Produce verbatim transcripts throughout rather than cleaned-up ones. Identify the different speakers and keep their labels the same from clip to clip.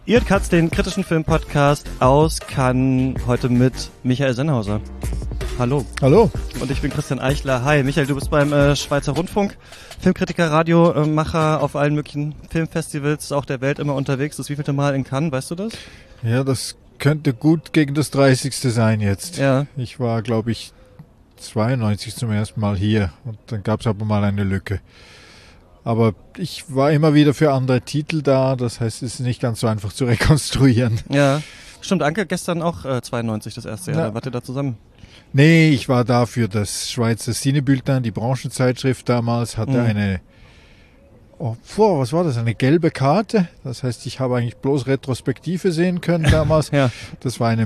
Speaker 1: Ihr Katz, den kritischen Filmpodcast aus Cannes, heute mit Michael Sennhauser. Hallo.
Speaker 2: Hallo.
Speaker 1: Und ich bin Christian Eichler. Hi, Michael, du bist beim äh, Schweizer Rundfunk, Filmkritiker, Radiomacher, auf allen möglichen Filmfestivals, auch der Welt immer unterwegs. Das wievielte Mal in Cannes, weißt du das?
Speaker 2: Ja, das könnte gut gegen das dreißigste sein jetzt.
Speaker 1: Ja.
Speaker 2: Ich war, glaube ich, zweiundneunzig zum ersten Mal hier und dann gab es aber mal eine Lücke. Aber ich war immer wieder für andere Titel da, das heißt, es ist nicht ganz so einfach zu rekonstruieren.
Speaker 1: Ja, stimmt, Anke, gestern auch äh, zweiundneunzig, das erste Jahr,
Speaker 2: ja.
Speaker 1: da wart ihr da zusammen?
Speaker 2: Nee, ich war da für das Schweizer Cinebulletin, die Branchenzeitschrift damals, hatte mhm. eine, oh, boah, was war das, eine gelbe Karte. Das heißt, ich habe eigentlich bloß Retrospektive sehen können damals.
Speaker 1: Ja. Das
Speaker 2: war eine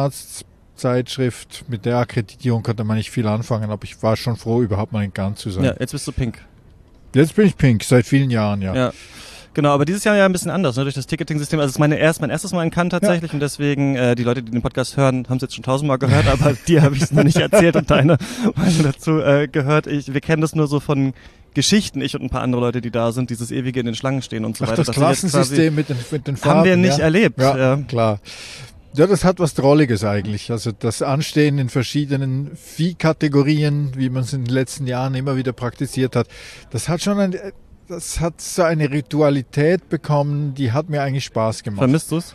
Speaker 2: Monatszeitschrift, mit der Akkreditierung konnte man nicht viel anfangen, aber ich war schon froh, überhaupt mal in Cannes zu sein.
Speaker 1: Ja, jetzt bist du pink.
Speaker 2: Jetzt bin ich pink, seit vielen Jahren, ja.
Speaker 1: Ja. Genau, aber dieses Jahr ja ein bisschen anders, ne, durch das Ticketing-System. Also es ist meine erst, mein erstes Mal in Cannes tatsächlich, ja. Und deswegen, äh, die Leute, die den Podcast hören, haben es jetzt schon tausendmal gehört, aber dir habe ich es noch nicht erzählt und deine Meinung dazu äh, gehört. Ich, wir kennen das nur so von Geschichten, ich und ein paar andere Leute, die da sind, dieses ewige in den Schlangen stehen und so
Speaker 2: Ach,
Speaker 1: weiter.
Speaker 2: das Klassensystem mit den, mit den Farben.
Speaker 1: Haben wir nicht
Speaker 2: ja.
Speaker 1: erlebt.
Speaker 2: Ja,
Speaker 1: ja,
Speaker 2: klar. Ja, das hat was Drolliges eigentlich. Also das Anstehen in verschiedenen Viehkategorien, wie man es in den letzten Jahren immer wieder praktiziert hat, das hat schon ein... Das hat so eine Ritualität bekommen, die hat mir eigentlich Spaß gemacht.
Speaker 1: Vermisst du es?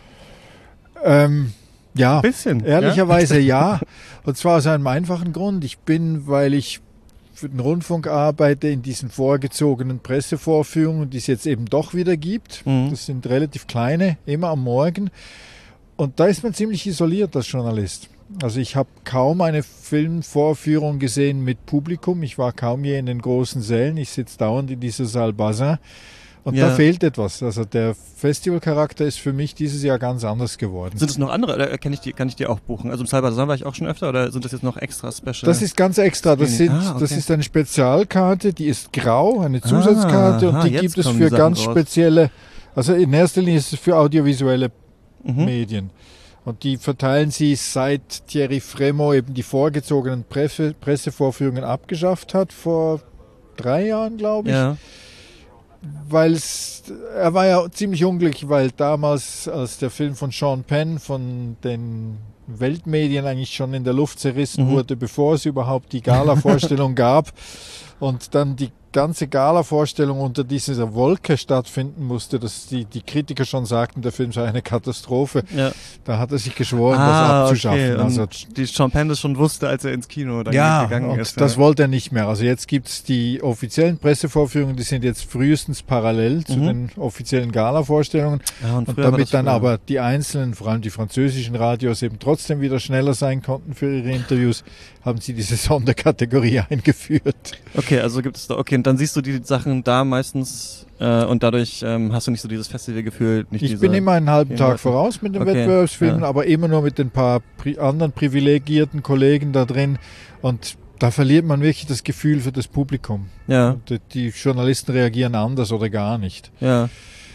Speaker 2: Ähm, ja,
Speaker 1: ein bisschen.
Speaker 2: Ehrlicherweise ja. ja. Und zwar aus einem einfachen Grund. Ich bin, weil ich für den Rundfunk arbeite, in diesen vorgezogenen Pressevorführungen, die es jetzt eben doch wieder gibt. Mhm. Das sind relativ kleine, immer am Morgen. Und da ist man ziemlich isoliert als Journalist. Also ich habe kaum eine Filmvorführung gesehen mit Publikum. Ich war kaum je in den großen Sälen. Ich sitze dauernd in dieser Salle Bazin. Und ja. da fehlt etwas. Also der Festivalcharakter ist für mich dieses Jahr ganz anders geworden.
Speaker 1: Sind es noch andere? Oder kann ich die, kann ich die auch buchen? Also im Salle Bazin war ich auch schon öfter oder sind das jetzt noch extra Special?
Speaker 2: Das ist ganz extra. Das, sind, ah, okay. das ist eine Spezialkarte, die ist grau, eine Zusatzkarte. Ah, aha, und die gibt es für ganz raus. spezielle, also in erster Linie ist es für audiovisuelle mhm. Medien. Und die verteilen sie, seit Thierry Frémaux eben die vorgezogenen Presse, Pressevorführungen abgeschafft hat, vor drei Jahren, glaube ich. Ja. Weil er war ja ziemlich unglücklich, weil damals, als der Film von Sean Penn von den Weltmedien eigentlich schon in der Luft zerrissen mhm. wurde, bevor es überhaupt die Gala-Vorstellung gab und dann die ganze Gala-Vorstellung unter dieser Wolke stattfinden musste, dass die, die Kritiker schon sagten, der Film sei eine Katastrophe. Ja. Da hat er sich geschworen, ah, das abzuschaffen.
Speaker 1: Okay. Also die Sean Penn das schon wusste, als er ins Kino dann
Speaker 2: ja,
Speaker 1: gegangen
Speaker 2: und
Speaker 1: ist.
Speaker 2: Das
Speaker 1: ja.
Speaker 2: wollte er nicht mehr. Also jetzt gibt es die offiziellen Pressevorführungen, die sind jetzt frühestens parallel mhm. zu den offiziellen Gala-Vorstellungen.
Speaker 1: Ja, und
Speaker 2: und damit dann aber die einzelnen, vor allem die französischen Radios, eben trotzdem wieder schneller sein konnten für ihre Interviews, haben sie diese Sonderkategorie eingeführt.
Speaker 1: Okay, also gibt es da, okay, und dann siehst du die Sachen da meistens äh, und dadurch ähm, hast du nicht so dieses Festivalgefühl. Nicht
Speaker 2: ich
Speaker 1: diese
Speaker 2: bin immer einen halben Tag voraus mit den okay, Wettbewerbsfilmen, ja. aber immer nur mit den paar pri- anderen privilegierten Kollegen da drin und da verliert man wirklich das Gefühl für das Publikum.
Speaker 1: Ja.
Speaker 2: Und die Journalisten reagieren anders oder gar nicht.
Speaker 1: Ja,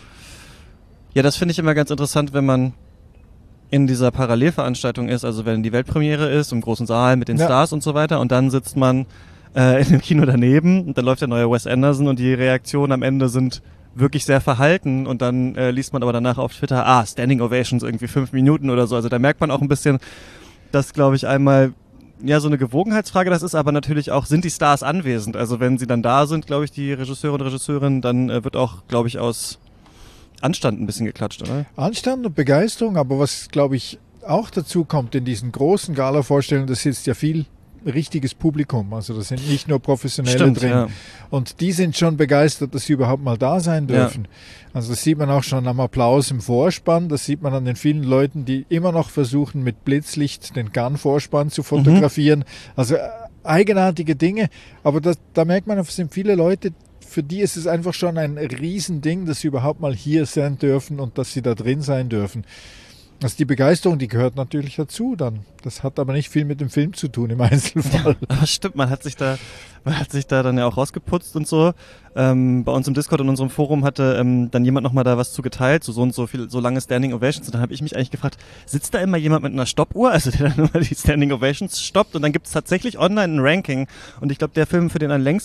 Speaker 1: ja, das finde ich immer ganz interessant, wenn man in dieser Parallelveranstaltung ist, also wenn die Weltpremiere ist, im großen Saal mit den ja. Stars und so weiter und dann sitzt man äh, in dem Kino daneben und dann läuft der neue Wes Anderson und die Reaktionen am Ende sind wirklich sehr verhalten und dann äh, liest man aber danach auf Twitter, ah, Standing Ovations irgendwie fünf Minuten oder so, also da merkt man auch ein bisschen, dass, glaube ich, einmal ja so eine Gewogenheitsfrage das ist, aber natürlich auch, sind die Stars anwesend, also wenn sie dann da sind, glaube ich, die Regisseure und Regisseurinnen, dann äh, wird auch, glaube ich, aus Anstand ein bisschen geklatscht, oder?
Speaker 2: Anstand und Begeisterung, aber was, glaube ich, auch dazu kommt in diesen großen Gala-Vorstellungen, da sitzt ja viel richtiges Publikum, also da sind nicht nur Professionelle
Speaker 1: Stimmt,
Speaker 2: drin
Speaker 1: ja.
Speaker 2: und die sind schon begeistert, dass sie überhaupt mal da sein dürfen. Ja. Also das sieht man auch schon am Applaus im Vorspann, das sieht man an den vielen Leuten, die immer noch versuchen mit Blitzlicht den Cannes-Vorspann zu fotografieren, mhm. also äh, eigenartige Dinge, aber das, da merkt man, es sind viele Leute, für die ist es einfach schon ein Riesending, dass sie überhaupt mal hier sein dürfen und dass sie da drin sein dürfen. Also die Begeisterung, die gehört natürlich dazu dann. Das hat aber nicht viel mit dem Film zu tun im Einzelfall.
Speaker 1: Ja, stimmt, man hat sich da, man hat sich da dann ja auch rausgeputzt und so. Ähm, bei uns im Discord in unserem Forum hatte ähm, dann jemand nochmal da was zu geteilt, so so und so viel, so lange Standing Ovations. Und dann habe ich mich eigentlich gefragt, sitzt da immer jemand mit einer Stoppuhr, also der dann immer die Standing Ovations stoppt und dann gibt es tatsächlich online ein Ranking. Und ich glaube, der Film, für den am längsten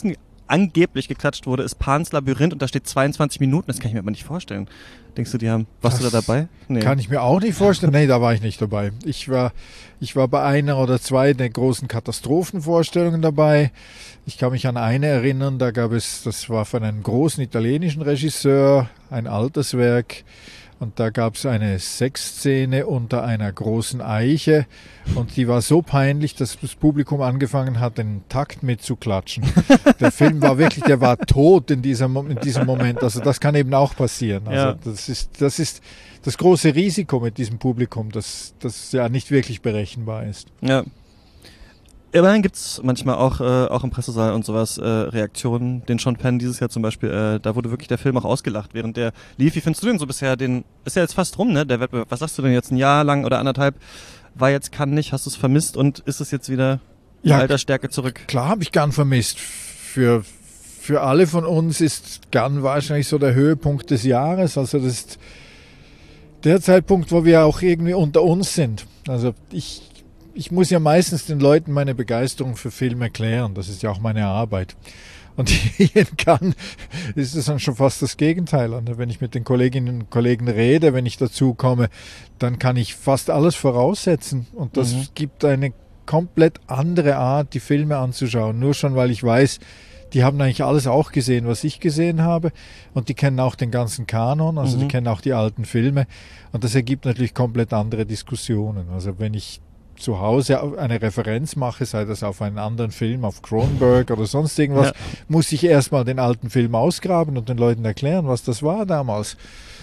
Speaker 1: angeblich geklatscht wurde, ist Pans Labyrinth und da steht zweiundzwanzig Minuten. Das kann ich mir aber nicht vorstellen. Denkst du, die haben, warst das du da dabei?
Speaker 2: Nee. Kann ich mir auch nicht vorstellen. Nee, da war ich nicht dabei. Ich war, ich war bei einer oder zwei der großen Katastrophenvorstellungen dabei. Ich kann mich an eine erinnern, da gab es, das war von einem großen italienischen Regisseur, ein altes Werk. Und da gab es eine Sexszene unter einer großen Eiche und die war so peinlich, dass das Publikum angefangen hat, den Takt mitzuklatschen. Der Film war wirklich, der war tot in diesem, in diesem Moment. Also das kann eben auch passieren. Also ja. das ist, das ist das große Risiko mit diesem Publikum, dass das ja nicht wirklich berechenbar ist.
Speaker 1: Ja. Immerhin gibt es manchmal auch, äh, auch im Pressesaal und sowas äh, Reaktionen. Den Sean Penn dieses Jahr zum Beispiel, äh, da wurde wirklich der Film auch ausgelacht, während der lief. Wie findest du den so bisher? Den ist ja jetzt fast rum, ne? Der Wettbewerb. Was sagst du denn jetzt? Ein Jahr lang oder anderthalb war jetzt Cannes nicht? Hast du es vermisst und ist es jetzt wieder in ja, alter Stärke zurück?
Speaker 2: Klar habe ich Cannes vermisst. Für, für alle von uns ist Cannes wahrscheinlich so der Höhepunkt des Jahres. Also das ist der Zeitpunkt, wo wir auch irgendwie unter uns sind. Also ich Ich muss ja meistens den Leuten meine Begeisterung für Film erklären. Das ist ja auch meine Arbeit. Und hier in Cannes ist es dann schon fast das Gegenteil. Und wenn ich mit den Kolleginnen und Kollegen rede, wenn ich dazu komme, dann kann ich fast alles voraussetzen. Und das mhm. gibt eine komplett andere Art, die Filme anzuschauen. Nur schon, weil ich weiß, die haben eigentlich alles auch gesehen, was ich gesehen habe. Und die kennen auch den ganzen Kanon, also mhm. die kennen auch die alten Filme. Und das ergibt natürlich komplett andere Diskussionen. Also wenn ich zu Hause eine Referenz mache, sei das auf einen anderen Film, auf Cronenberg oder sonst irgendwas, ja. muss ich erstmal den alten Film ausgraben und den Leuten erklären, was das war damals.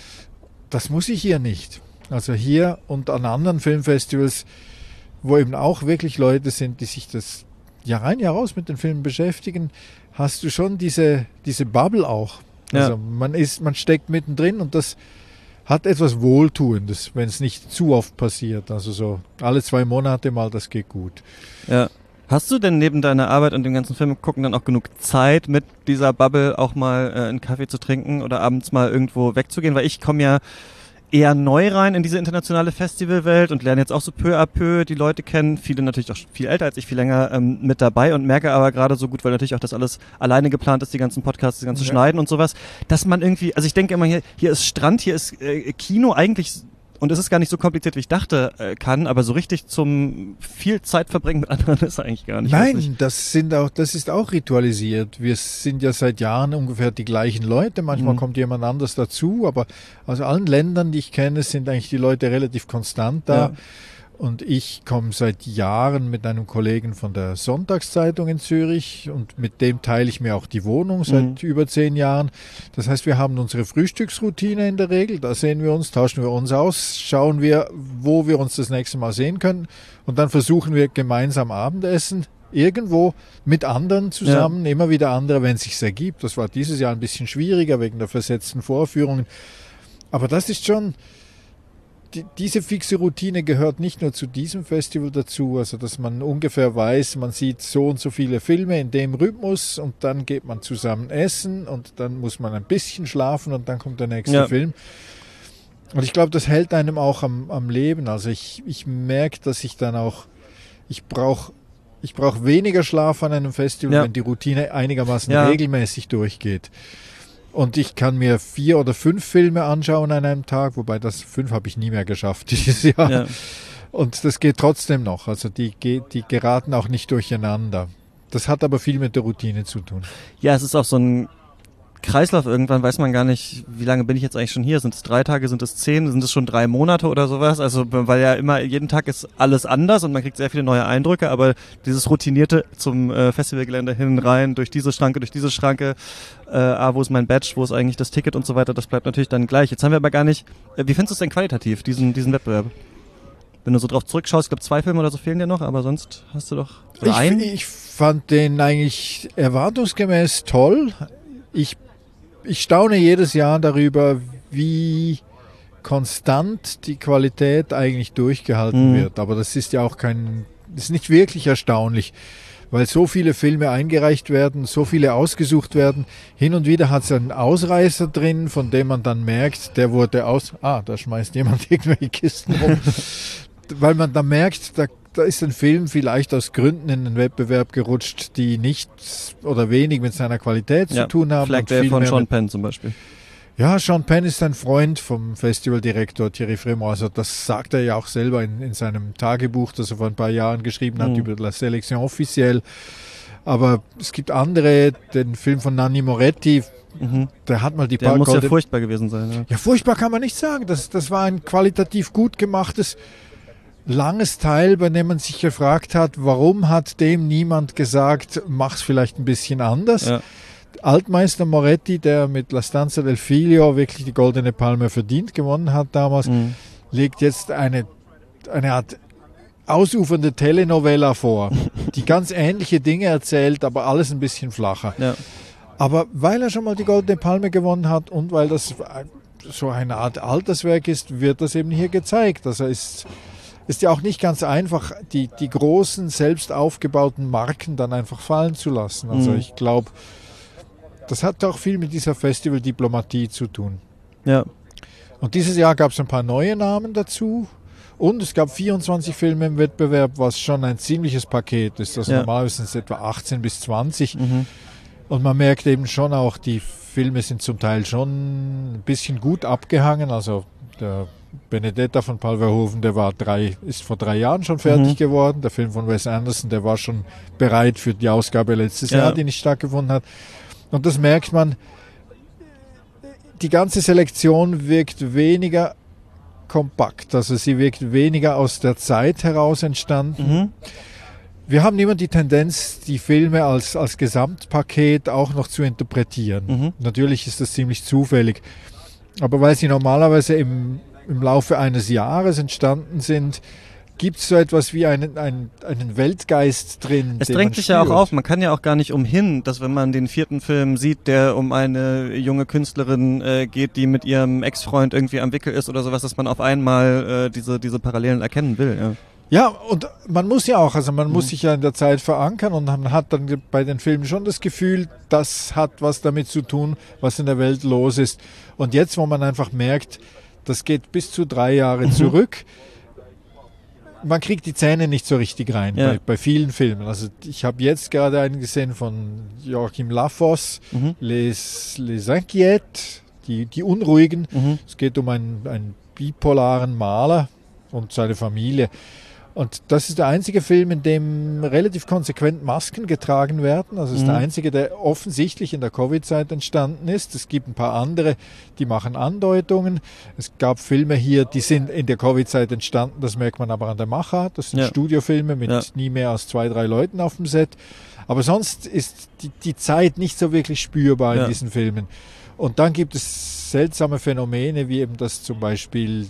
Speaker 2: Das muss ich hier nicht. Also hier und an anderen Filmfestivals, wo eben auch wirklich Leute sind, die sich das Jahr rein, Jahr raus mit den Filmen beschäftigen, hast du schon diese, diese Bubble auch. Also ja. man ist, man steckt mittendrin und das hat etwas Wohltuendes, wenn es nicht zu oft passiert. Also so alle zwei Monate mal, das geht gut.
Speaker 1: Ja. Hast du denn neben deiner Arbeit und dem ganzen Film gucken dann auch genug Zeit, mit dieser Bubble auch mal äh, einen Kaffee zu trinken oder abends mal irgendwo wegzugehen? Weil ich komme ja eher neu rein in diese internationale Festivalwelt und lerne jetzt auch so peu à peu die Leute kennen. Viele natürlich auch viel älter als ich, viel länger ähm, mit dabei und merke aber gerade so gut, weil natürlich auch das alles alleine geplant ist, die ganzen Podcasts, die ganze ja. Schneiden und sowas, dass man irgendwie, also ich denke immer, hier, hier ist Strand, hier ist äh, Kino eigentlich, und es ist gar nicht so kompliziert, wie ich dachte, äh, kann, aber so richtig zum viel Zeit verbringen mit anderen ist eigentlich gar nicht.
Speaker 2: Nein, das sind auch, das ist auch ritualisiert. Wir sind ja seit Jahren ungefähr die gleichen Leute. Manchmal mhm. kommt jemand anders dazu, aber aus allen Ländern, die ich kenne, sind eigentlich die Leute relativ konstant da. Ja. Und ich komme seit Jahren mit einem Kollegen von der Sonntagszeitung in Zürich und mit dem teile ich mir auch die Wohnung seit mhm. über zehn Jahren. Das heißt, wir haben unsere Frühstücksroutine in der Regel. Da sehen wir uns, tauschen wir uns aus, schauen wir, wo wir uns das nächste Mal sehen können. Und dann versuchen wir gemeinsam Abendessen irgendwo mit anderen zusammen, ja. immer wieder andere, wenn es sich ergibt. Das war dieses Jahr ein bisschen schwieriger wegen der versetzten Vorführungen. Aber das ist schon... Die, diese fixe Routine gehört nicht nur zu diesem Festival dazu, also dass man ungefähr weiß, man sieht so und so viele Filme in dem Rhythmus und dann geht man zusammen essen und dann muss man ein bisschen schlafen und dann kommt der nächste ja. Film. Und ich glaube, das hält einem auch am, am Leben. Also ich, ich merke, dass ich dann auch, ich brauche ich brauch weniger Schlaf an einem Festival, ja. wenn die Routine einigermaßen ja. regelmäßig durchgeht. Und ich kann mir vier oder fünf Filme anschauen an einem Tag, wobei das fünf habe ich nie mehr geschafft dieses Jahr. Ja. Und das geht trotzdem noch. Also die, die geraten auch nicht durcheinander. Das hat aber viel mit der Routine zu tun.
Speaker 1: Ja, es ist auch so ein Kreislauf. Irgendwann weiß man gar nicht, wie lange bin ich jetzt eigentlich schon hier? Sind es drei Tage, sind es zehn, sind es schon drei Monate oder sowas? Also weil ja immer, jeden Tag ist alles anders und man kriegt sehr viele neue Eindrücke, aber dieses Routinierte zum äh, Festivalgelände hin, rein, durch diese Schranke, durch diese Schranke, äh, ah, wo ist mein Badge, wo ist eigentlich das Ticket und so weiter, das bleibt natürlich dann gleich. Jetzt haben wir aber gar nicht, äh, wie findest du es denn qualitativ, diesen, diesen Wettbewerb? Wenn du so drauf zurückschaust, ich glaube zwei Filme oder so fehlen dir noch, aber sonst hast du doch
Speaker 2: ich, einen. Ich fand den eigentlich erwartungsgemäß toll. Ich Ich staune jedes Jahr darüber, wie konstant die Qualität eigentlich durchgehalten mhm. wird. Aber das ist ja auch kein, das ist nicht wirklich erstaunlich, weil so viele Filme eingereicht werden, so viele ausgesucht werden. Hin und wieder hat es einen Ausreißer drin, von dem man dann merkt, der wurde aus... Ah, da schmeißt jemand irgendwelche Kisten rum. Weil man dann merkt, da, da ist ein Film vielleicht aus Gründen in den Wettbewerb gerutscht, die nichts oder wenig mit seiner Qualität
Speaker 1: ja,
Speaker 2: zu tun haben.
Speaker 1: Flag Day von Sean Penn zum Beispiel.
Speaker 2: Ja, Sean Penn ist ein Freund vom Festivaldirektor Thierry Frémaux. Also das sagt er ja auch selber in, in seinem Tagebuch, das er vor ein paar Jahren geschrieben hat, mhm. über La Sélection officielle. Aber es gibt andere, den Film von Nanni Moretti, mhm. der hat mal die
Speaker 1: Der
Speaker 2: paar
Speaker 1: muss
Speaker 2: Golden...
Speaker 1: ja furchtbar gewesen sein. Ja,
Speaker 2: ja furchtbar kann man nicht sagen. Das, das war ein qualitativ gut gemachtes, langes Teil, bei dem man sich gefragt hat, warum hat dem niemand gesagt, mach's vielleicht ein bisschen anders. Ja. Altmeister Moretti, der mit La Stanza del Figlio wirklich die Goldene Palme verdient gewonnen hat damals, mhm. legt jetzt eine, eine Art ausufernde Telenovela vor, die ganz ähnliche Dinge erzählt, aber alles ein bisschen flacher. Ja. Aber weil er schon mal die Goldene Palme gewonnen hat und weil das so eine Art Alterswerk ist, wird das eben hier gezeigt. Also ist ist ja auch nicht ganz einfach, die, die großen, selbst aufgebauten Marken dann einfach fallen zu lassen. Also mhm. ich glaube, das hat auch viel mit dieser Festivaldiplomatie zu tun.
Speaker 1: Ja.
Speaker 2: Und dieses Jahr gab es ein paar neue Namen dazu. Und es gab vierundzwanzig Filme im Wettbewerb, was schon ein ziemliches Paket ist. Also ja. normalerweise sind es etwa achtzehn bis zwanzig. Mhm. Und man merkt eben schon auch, die Filme sind zum Teil schon ein bisschen gut abgehangen. Also der Benedetta von Paul Verhoeven, der war drei, ist vor drei Jahren schon fertig mhm. geworden. Der Film von Wes Anderson, der war schon bereit für die Ausgabe letztes ja. Jahr, die nicht stattgefunden hat. Und das merkt man, die ganze Selektion wirkt weniger kompakt, also sie wirkt weniger aus der Zeit heraus entstanden. Mhm. Wir haben immer die Tendenz, die Filme als, als Gesamtpaket auch noch zu interpretieren. Mhm. Natürlich ist das ziemlich zufällig, aber weil sie normalerweise im, im Laufe eines Jahres entstanden sind, gibt es so etwas wie einen, einen, einen Weltgeist drin.
Speaker 1: Es drängt sich ja auch auf, man kann ja auch gar nicht umhin, dass wenn man den vierten Film sieht, der um eine junge Künstlerin äh, geht, die mit ihrem Ex-Freund irgendwie am Wickel ist oder sowas, dass man auf einmal äh, diese, diese Parallelen erkennen will. Ja.
Speaker 2: Ja, und man muss ja auch, also man mhm. muss sich ja in der Zeit verankern und man hat dann bei den Filmen schon das Gefühl, das hat was damit zu tun, was in der Welt los ist. Und jetzt, wo man einfach merkt, das geht bis zu drei Jahre mhm. zurück, man kriegt die Zähne nicht so richtig rein ja. bei, bei vielen Filmen. Also ich habe jetzt gerade einen gesehen von Joachim Lafosse, mhm. Les, Les Inquiètes, die, die Unruhigen. Mhm. Es geht um einen, einen bipolaren Maler und seine Familie. Und das ist der einzige Film, in dem relativ konsequent Masken getragen werden. Also es ist mhm. der einzige, der offensichtlich in der Covid-Zeit entstanden ist. Es gibt ein paar andere, die machen Andeutungen. Es gab Filme hier, die sind in der Covid-Zeit entstanden. Das merkt man aber an der Machart. Das sind ja. Studiofilme mit ja. nie mehr als zwei, drei Leuten auf dem Set. Aber sonst ist die, die Zeit nicht so wirklich spürbar ja. in diesen Filmen. Und dann gibt es seltsame Phänomene, wie eben das zum Beispiel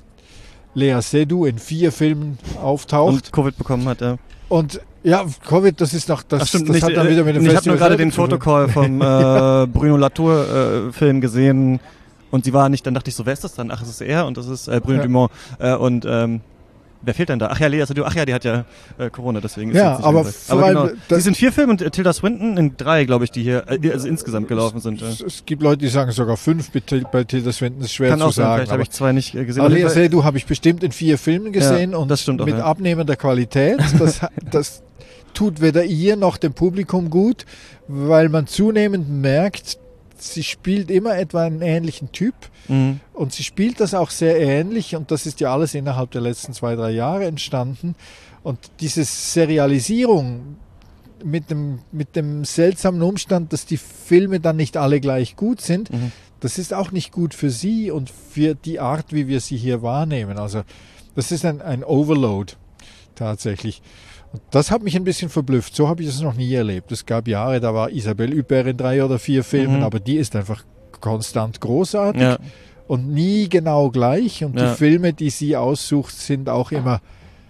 Speaker 2: Lea Seydoux in vier Filmen auftaucht.
Speaker 1: Und Covid bekommen hat, ja.
Speaker 2: Und ja, Covid, das ist noch, das,
Speaker 1: Ach, stimmt,
Speaker 2: das
Speaker 1: nicht,
Speaker 2: hat dann wieder mit dem
Speaker 1: Ich
Speaker 2: Festival
Speaker 1: habe nur gerade den Fotocall vom äh, Bruno Latour äh, Film gesehen und sie war nicht, dann dachte ich so, wer ist das dann? Ach, es ist er und das ist äh, Bruno ja. Dumont. Äh, und ähm, wer fehlt denn da? Ach ja, Lea Seydoux, ach ja, die hat ja äh, Corona, deswegen ist
Speaker 2: ja,
Speaker 1: sie
Speaker 2: aber,
Speaker 1: aber genau. Die sind vier Filme und äh, Tilda Swinton in drei, glaube ich, die hier äh, also insgesamt gelaufen
Speaker 2: es,
Speaker 1: sind.
Speaker 2: Es, ja. es gibt Leute, die sagen sogar fünf bei Tilda Swinton, das ist schwer
Speaker 1: Kann
Speaker 2: zu
Speaker 1: auch sein,
Speaker 2: sagen.
Speaker 1: Vielleicht habe ich zwei nicht äh, gesehen.
Speaker 2: Aber Lea Seydoux habe ich bestimmt in vier Filmen gesehen
Speaker 1: ja,
Speaker 2: und
Speaker 1: das stimmt auch,
Speaker 2: mit
Speaker 1: ja.
Speaker 2: abnehmender Qualität. Das, das tut weder ihr noch dem Publikum gut, weil man zunehmend merkt, sie spielt immer etwa einen ähnlichen Typ mhm. und sie spielt das auch sehr ähnlich und das ist ja alles innerhalb der letzten zwei, drei Jahre entstanden und diese Serialisierung mit dem, mit dem seltsamen Umstand, dass die Filme dann nicht alle gleich gut sind, mhm. das ist auch nicht gut für sie und für die Art, wie wir sie hier wahrnehmen. Also das ist ein, ein Overload tatsächlich. Und das hat mich ein bisschen verblüfft. So habe ich es noch nie erlebt. Es gab Jahre, da war Isabelle Huppert in drei oder vier Filmen, mhm. aber die ist einfach konstant großartig ja. und nie genau gleich. Und ja. die Filme, die sie aussucht, sind auch immer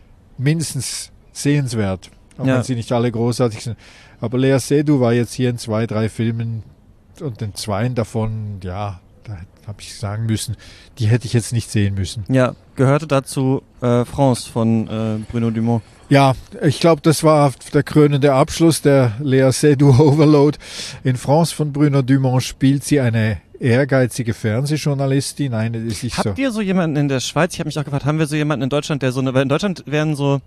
Speaker 2: mindestens sehenswert, auch ja. wenn sie nicht alle großartig sind. Aber Lea Seydoux war jetzt hier in zwei, drei Filmen und in zweien davon, ja, da habe ich sagen müssen, die hätte ich jetzt nicht sehen müssen.
Speaker 1: Ja, gehörte dazu äh, France von äh, Bruno Dumont.
Speaker 2: Ja, ich glaube, das war der krönende Abschluss der Lea Seydoux Overload. In France von Bruno Dumont spielt sie eine ehrgeizige Fernsehjournalistin. Eine, die sich
Speaker 1: Habt
Speaker 2: so
Speaker 1: ihr so jemanden in der Schweiz? Ich habe mich auch gefragt, haben wir so jemanden in Deutschland, der so eine, weil in Deutschland werden so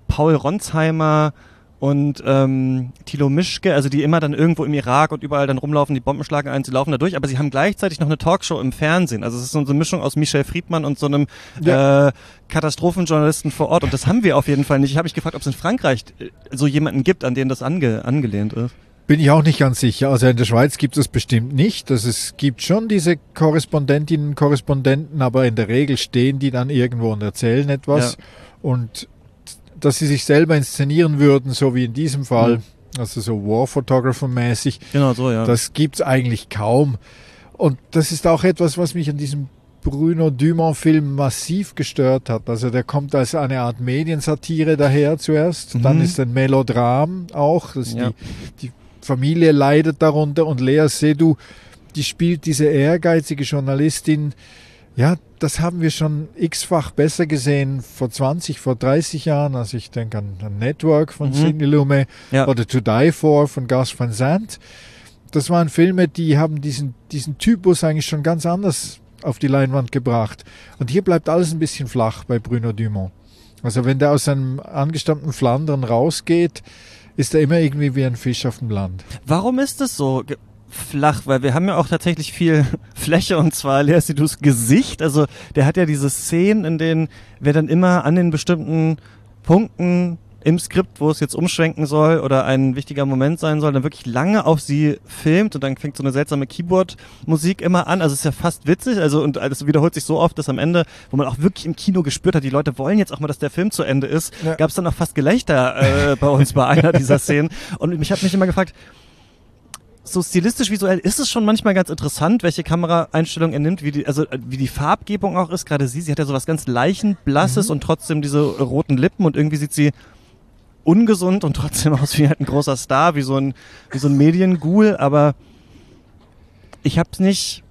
Speaker 1: Paul Ronsheimer und ähm, Thilo Mischke, also die immer dann irgendwo im Irak und überall dann rumlaufen, die Bomben schlagen ein, sie laufen da durch, aber sie haben gleichzeitig noch eine Talkshow im Fernsehen. Also es ist so eine Mischung aus Michel Friedmann und so einem ja. äh, Katastrophenjournalisten vor Ort. Und das haben wir auf jeden Fall nicht. Ich habe mich gefragt, ob es in Frankreich so jemanden gibt, an den das ange- angelehnt ist.
Speaker 2: Bin ich auch nicht ganz sicher. Also in der Schweiz gibt es bestimmt nicht. Also es gibt schon diese Korrespondentinnen und Korrespondenten, aber in der Regel stehen die dann irgendwo und erzählen etwas. Ja. Und dass sie sich selber inszenieren würden, so wie in diesem Fall, mhm. also so War Photographer-mäßig,
Speaker 1: genau so, ja.
Speaker 2: das gibt's eigentlich kaum. Und das ist auch etwas, was mich an diesem Bruno Dumont-Film massiv gestört hat. Also der kommt als eine Art Mediensatire daher zuerst, mhm. dann ist ein Melodram auch, dass ja. die, die Familie leidet darunter und Lea Seydoux, die spielt diese ehrgeizige Journalistin. Ja, das haben wir schon x-fach besser gesehen vor zwanzig, vor dreißig Jahren. Also ich denke an, an Network von mhm. Sidney Lumet ja. oder To Die For von Gus Van Sant. Das waren Filme, die haben diesen, diesen Typus eigentlich schon ganz anders auf die Leinwand gebracht. Und hier bleibt alles ein bisschen flach bei Bruno Dumont. Also wenn der aus seinem angestammten Flandern rausgeht, ist er immer irgendwie wie ein Fisch auf dem Land.
Speaker 1: Warum ist das so flach? Weil wir haben ja auch tatsächlich viel Fläche, und zwar Lea Seydoux' Gesicht. Also der hat ja diese Szenen, in denen wir dann immer an den bestimmten Punkten im Skript, wo es jetzt umschwenken soll oder ein wichtiger Moment sein soll, dann wirklich lange auf sie filmt und dann fängt so eine seltsame Keyboard-Musik immer an. Also es ist ja fast witzig, also und es wiederholt sich so oft, dass am Ende, wo man auch wirklich im Kino gespürt hat, die Leute wollen jetzt auch mal, dass der Film zu Ende ist, ja. gab es dann auch fast Gelächter äh, bei uns bei einer dieser Szenen. Und ich habe mich immer gefragt, so stilistisch visuell ist es schon manchmal ganz interessant, welche Kameraeinstellung er nimmt, wie die, also wie die Farbgebung auch ist. Gerade sie, sie hat ja so was ganz Leichenblasses mhm. und trotzdem diese roten Lippen und irgendwie sieht sie ungesund und trotzdem aus wie halt ein großer Star, wie so ein, wie so ein Medienghoul, aber ich hab's nicht,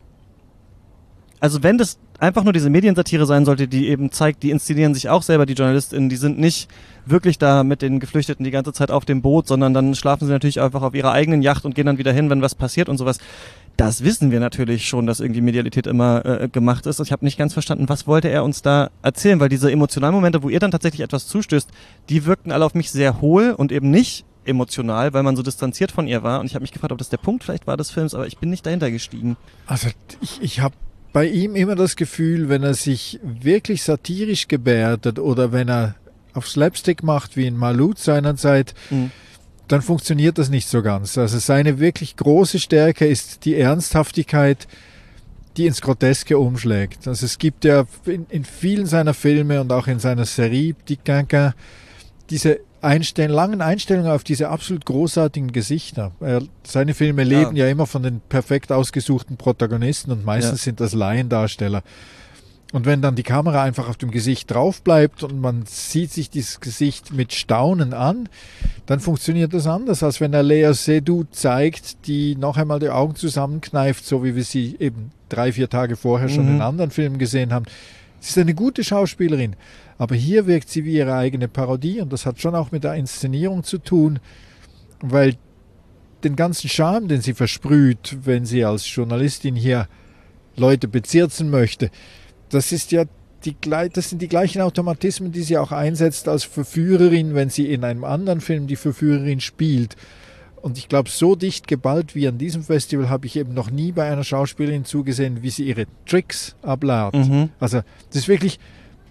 Speaker 1: also wenn das einfach nur diese Mediensatire sein sollte, die eben zeigt, die inszenieren sich auch selber, die JournalistInnen, die sind nicht wirklich da mit den Geflüchteten die ganze Zeit auf dem Boot, sondern dann schlafen sie natürlich einfach auf ihrer eigenen Yacht und gehen dann wieder hin, wenn was passiert und sowas. Das wissen wir natürlich schon, dass irgendwie Medialität immer äh, gemacht ist. Ich habe nicht ganz verstanden, was wollte er uns da erzählen, weil diese emotionalen Momente, wo ihr dann tatsächlich etwas zustößt, die wirkten alle auf mich sehr hohl und eben nicht emotional, weil man so distanziert von ihr war. Und ich habe mich gefragt, ob das der Punkt vielleicht war des Films, aber ich bin nicht dahinter gestiegen.
Speaker 2: Also ich, ich habe bei ihm immer das Gefühl, wenn er sich wirklich satirisch gebärdet oder wenn er auf Slapstick macht, wie in Malut seinerzeit, mhm. dann funktioniert das nicht so ganz. Also seine wirklich große Stärke ist die Ernsthaftigkeit, die ins Groteske umschlägt. Also es gibt ja in, in vielen seiner Filme und auch in seiner Serie Dick Quinquin diese Einstell- langen Einstellungen auf diese absolut großartigen Gesichter. Er, seine Filme leben ja. ja immer von den perfekt ausgesuchten Protagonisten und meistens ja. sind das Laiendarsteller. Und wenn dann die Kamera einfach auf dem Gesicht drauf bleibt und man sieht sich dieses Gesicht mit Staunen an, dann funktioniert das anders, als wenn er Lea Seydoux zeigt, die noch einmal die Augen zusammenkneift, so wie wir sie eben drei, vier Tage vorher schon mhm. in anderen Filmen gesehen haben. Sie ist eine gute Schauspielerin, aber hier wirkt sie wie ihre eigene Parodie und das hat schon auch mit der Inszenierung zu tun, weil den ganzen Charme, den sie versprüht, wenn sie als Journalistin hier Leute bezirzen möchte, das ist ja die, das sind die gleichen Automatismen, die sie auch einsetzt als Verführerin, wenn sie in einem anderen Film die Verführerin spielt. Und ich glaube, so dicht geballt wie an diesem Festival habe ich eben noch nie bei einer Schauspielerin zugesehen, wie sie ihre Tricks ablaert. Mhm. Also das ist wirklich,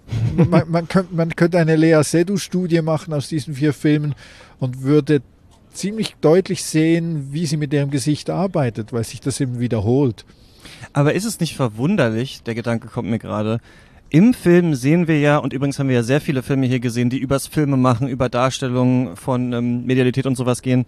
Speaker 2: man, man, könnte, man könnte eine Lea Seydoux-Studie machen aus diesen vier Filmen und würde ziemlich deutlich sehen, wie sie mit ihrem Gesicht arbeitet, weil sich das eben wiederholt.
Speaker 1: Aber ist es nicht verwunderlich, der Gedanke kommt mir gerade, im Film sehen wir ja, und übrigens haben wir ja sehr viele Filme hier gesehen, die übers Filme machen, über Darstellungen von ähm, Medialität und sowas gehen.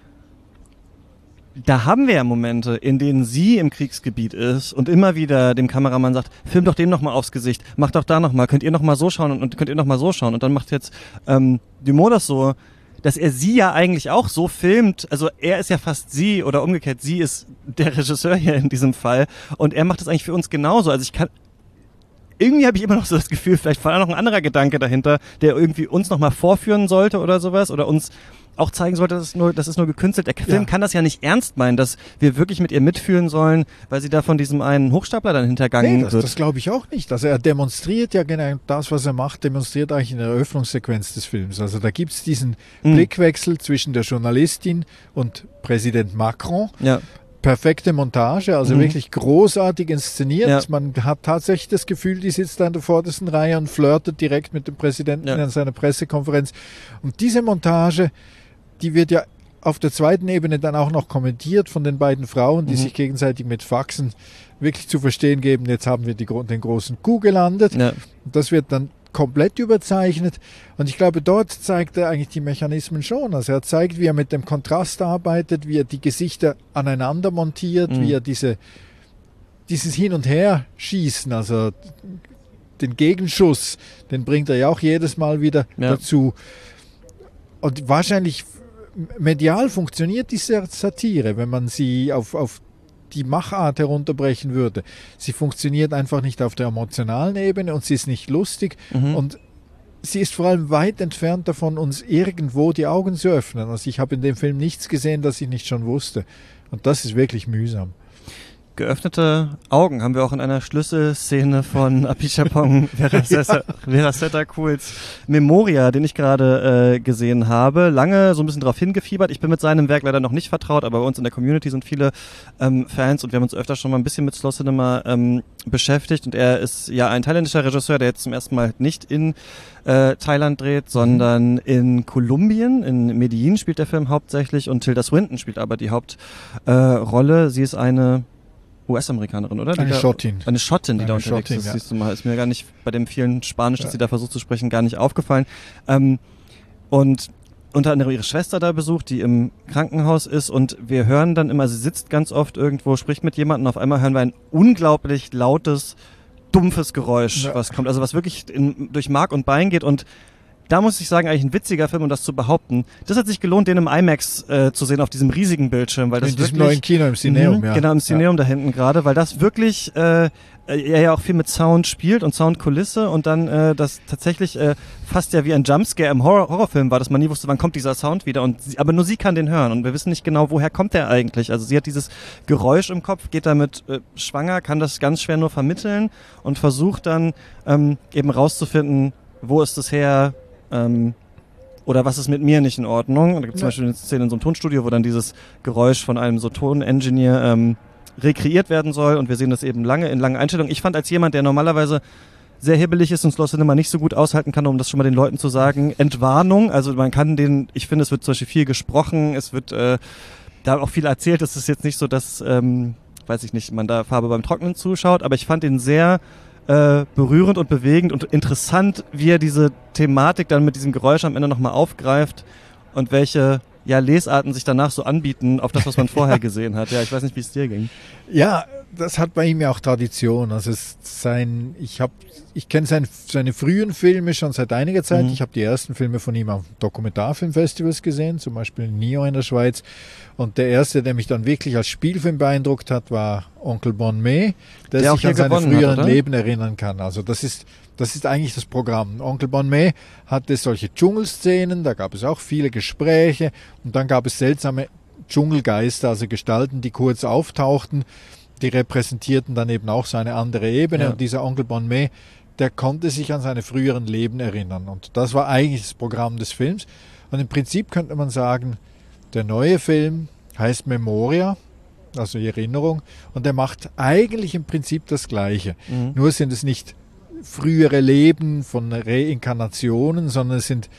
Speaker 1: Da haben wir ja Momente, in denen sie im Kriegsgebiet ist und immer wieder dem Kameramann sagt, film doch dem nochmal aufs Gesicht, mach doch da nochmal, könnt ihr nochmal so schauen und, und könnt ihr nochmal so schauen. Und dann macht jetzt ähm, Dumont das so, dass er sie ja eigentlich auch so filmt, also er ist ja fast sie oder umgekehrt, sie ist der Regisseur hier in diesem Fall und er macht das eigentlich für uns genauso. Also ich kann, irgendwie habe ich immer noch so das Gefühl, vielleicht war da noch ein anderer Gedanke dahinter, der irgendwie uns nochmal vorführen sollte oder sowas oder uns auch zeigen sollte, das ist nur, das ist nur gekünstelt. Der Film ja. kann das ja nicht ernst meinen, dass wir wirklich mit ihr mitfühlen sollen, weil sie da von diesem einen Hochstapler dann hintergangen
Speaker 2: nee, das,
Speaker 1: wird.
Speaker 2: Das glaube ich auch nicht. Also er demonstriert ja genau das, was er macht, demonstriert eigentlich in der Eröffnungssequenz des Films. Also da gibt es diesen mhm. Blickwechsel zwischen der Journalistin und Präsident Macron. Ja. Perfekte Montage, also mhm. wirklich großartig inszeniert. Ja. Man hat tatsächlich das Gefühl, die sitzt da in der vordersten Reihe und flirtet direkt mit dem Präsidenten ja. in seiner Pressekonferenz. Und diese Montage, die wird ja auf der zweiten Ebene dann auch noch kommentiert von den beiden Frauen, die mhm. sich gegenseitig mit Faxen wirklich zu verstehen geben, jetzt haben wir die, den großen Coup gelandet. Ja. Und das wird dann komplett überzeichnet. Und ich glaube, dort zeigt er eigentlich die Mechanismen schon. Also er zeigt, wie er mit dem Kontrast arbeitet, wie er die Gesichter aneinander montiert, mhm. wie er diese, dieses Hin- und Her-Schießen, also den Gegenschuss, den bringt er ja auch jedes Mal wieder ja. dazu. Und wahrscheinlich medial funktioniert diese Satire, wenn man sie auf, auf die Machart herunterbrechen würde. Sie funktioniert einfach nicht auf der emotionalen Ebene und sie ist nicht lustig mhm. und sie ist vor allem weit entfernt davon, uns irgendwo die Augen zu öffnen. Also ich habe in dem Film nichts gesehen, das ich nicht schon wusste. Und das ist wirklich mühsam.
Speaker 1: Geöffnete Augen haben wir auch in einer Schlüsselszene von Apichatpong Veracetaculs Memoria, den ich gerade äh, gesehen habe. Lange so ein bisschen darauf hingefiebert. Ich bin mit seinem Werk leider noch nicht vertraut, aber bei uns in der Community sind viele ähm, Fans und wir haben uns öfter schon mal ein bisschen mit Slow Cinema ähm, beschäftigt. Und er ist ja ein thailändischer Regisseur, der jetzt zum ersten Mal nicht in äh, Thailand dreht, sondern in Kolumbien. In Medellin spielt der Film hauptsächlich und Tilda Swinton spielt aber die Hauptrolle. Äh, Sie ist eine U S-Amerikanerin, oder?
Speaker 2: Eine
Speaker 1: da,
Speaker 2: Schottin.
Speaker 1: Eine Schottin, die
Speaker 2: eine
Speaker 1: da unterwegs
Speaker 2: Schottin,
Speaker 1: ist,
Speaker 2: ja.
Speaker 1: siehst du mal. Ist mir gar nicht bei dem vielen Spanisch, das ja. sie da versucht zu sprechen, gar nicht aufgefallen. Ähm, und unter anderem ihre Schwester da besucht, die im Krankenhaus ist und wir hören dann immer, sie sitzt ganz oft irgendwo, spricht mit jemandem und auf einmal hören wir ein unglaublich lautes, dumpfes Geräusch, ja. was kommt, also was wirklich in, durch Mark und Bein geht und da muss ich sagen, eigentlich ein witziger Film, um das zu behaupten. Das hat sich gelohnt, den im IMAX äh, zu sehen, auf diesem riesigen Bildschirm. Weil das
Speaker 2: in
Speaker 1: wirklich,
Speaker 2: diesem neuen Kino im Cineum,
Speaker 1: mh,
Speaker 2: ja.
Speaker 1: Genau, im Cineum ja. da hinten gerade, weil das wirklich, äh, er ja auch viel mit Sound spielt und Soundkulisse und dann äh, das tatsächlich äh, fast ja wie ein Jumpscare im Horror- Horrorfilm war, dass man nie wusste, wann kommt dieser Sound wieder. Und sie, aber nur sie kann den hören und wir wissen nicht genau, woher kommt der eigentlich. Also sie hat dieses Geräusch im Kopf, geht damit äh, schwanger, kann das ganz schwer nur vermitteln und versucht dann ähm, eben rauszufinden, wo ist das her, ähm, oder was ist mit mir nicht in Ordnung. Und da gibt es zum Beispiel eine Szene in so einem Tonstudio, wo dann dieses Geräusch von einem so Tonengineer ähm, rekreiert werden soll und wir sehen das eben lange in langen Einstellungen. Ich fand als jemand, der normalerweise sehr hibbelig ist und Slow Cinema nicht so gut aushalten kann, um das schon mal den Leuten zu sagen, Entwarnung, also man kann den, ich finde, es wird zum Beispiel viel gesprochen, es wird äh, da auch viel erzählt, es ist jetzt nicht so, dass, ähm, weiß ich nicht, man da Farbe beim Trocknen zuschaut, aber ich fand den sehr Äh, berührend und bewegend und interessant, wie er diese Thematik dann mit diesem Geräusch am Ende nochmal aufgreift und welche ja, Lesarten sich danach so anbieten auf das, was man vorher gesehen hat. Ja, ich weiß nicht, wie es dir ging.
Speaker 2: Ja, das hat bei ihm ja auch Tradition. Also es sein, ich habe, ich kenne sein, seine frühen Filme schon seit einiger Zeit. Mhm. Ich habe die ersten Filme von ihm auf Dokumentarfilmfestivals gesehen, zum Beispiel Nio in der Schweiz. Und der erste, der mich dann wirklich als Spielfilm beeindruckt hat, war Onkel Bon May, der, der sich an seine früheren hat, Leben erinnern kann. Also das ist, das ist eigentlich das Programm. Onkel Bon May hatte solche Dschungelszenen, da gab es auch viele Gespräche und dann gab es seltsame Dschungelgeister, also Gestalten, die kurz auftauchten, die repräsentierten dann eben auch so eine andere Ebene. Ja. Und dieser Onkel Bon May, der konnte sich an seine früheren Leben erinnern. Und das war eigentlich das Programm des Films. Und im Prinzip könnte man sagen, der neue Film heißt Memoria, also Erinnerung, und der macht eigentlich im Prinzip das Gleiche. Mhm. Nur sind es nicht frühere Leben von Reinkarnationen, sondern es sind,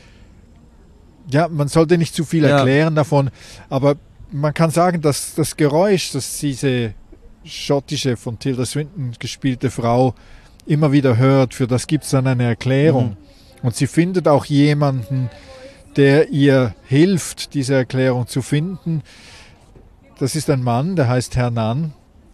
Speaker 2: ja, man sollte nicht zu viel erklären ja. davon, aber man kann sagen, dass das Geräusch, das diese schottische, von Tilda Swinton gespielte Frau immer wieder hört, für das gibt es dann eine Erklärung. Mhm. Und sie findet auch jemanden, der ihr hilft, diese Erklärung zu finden. Das ist ein Mann, der heißt Hernan.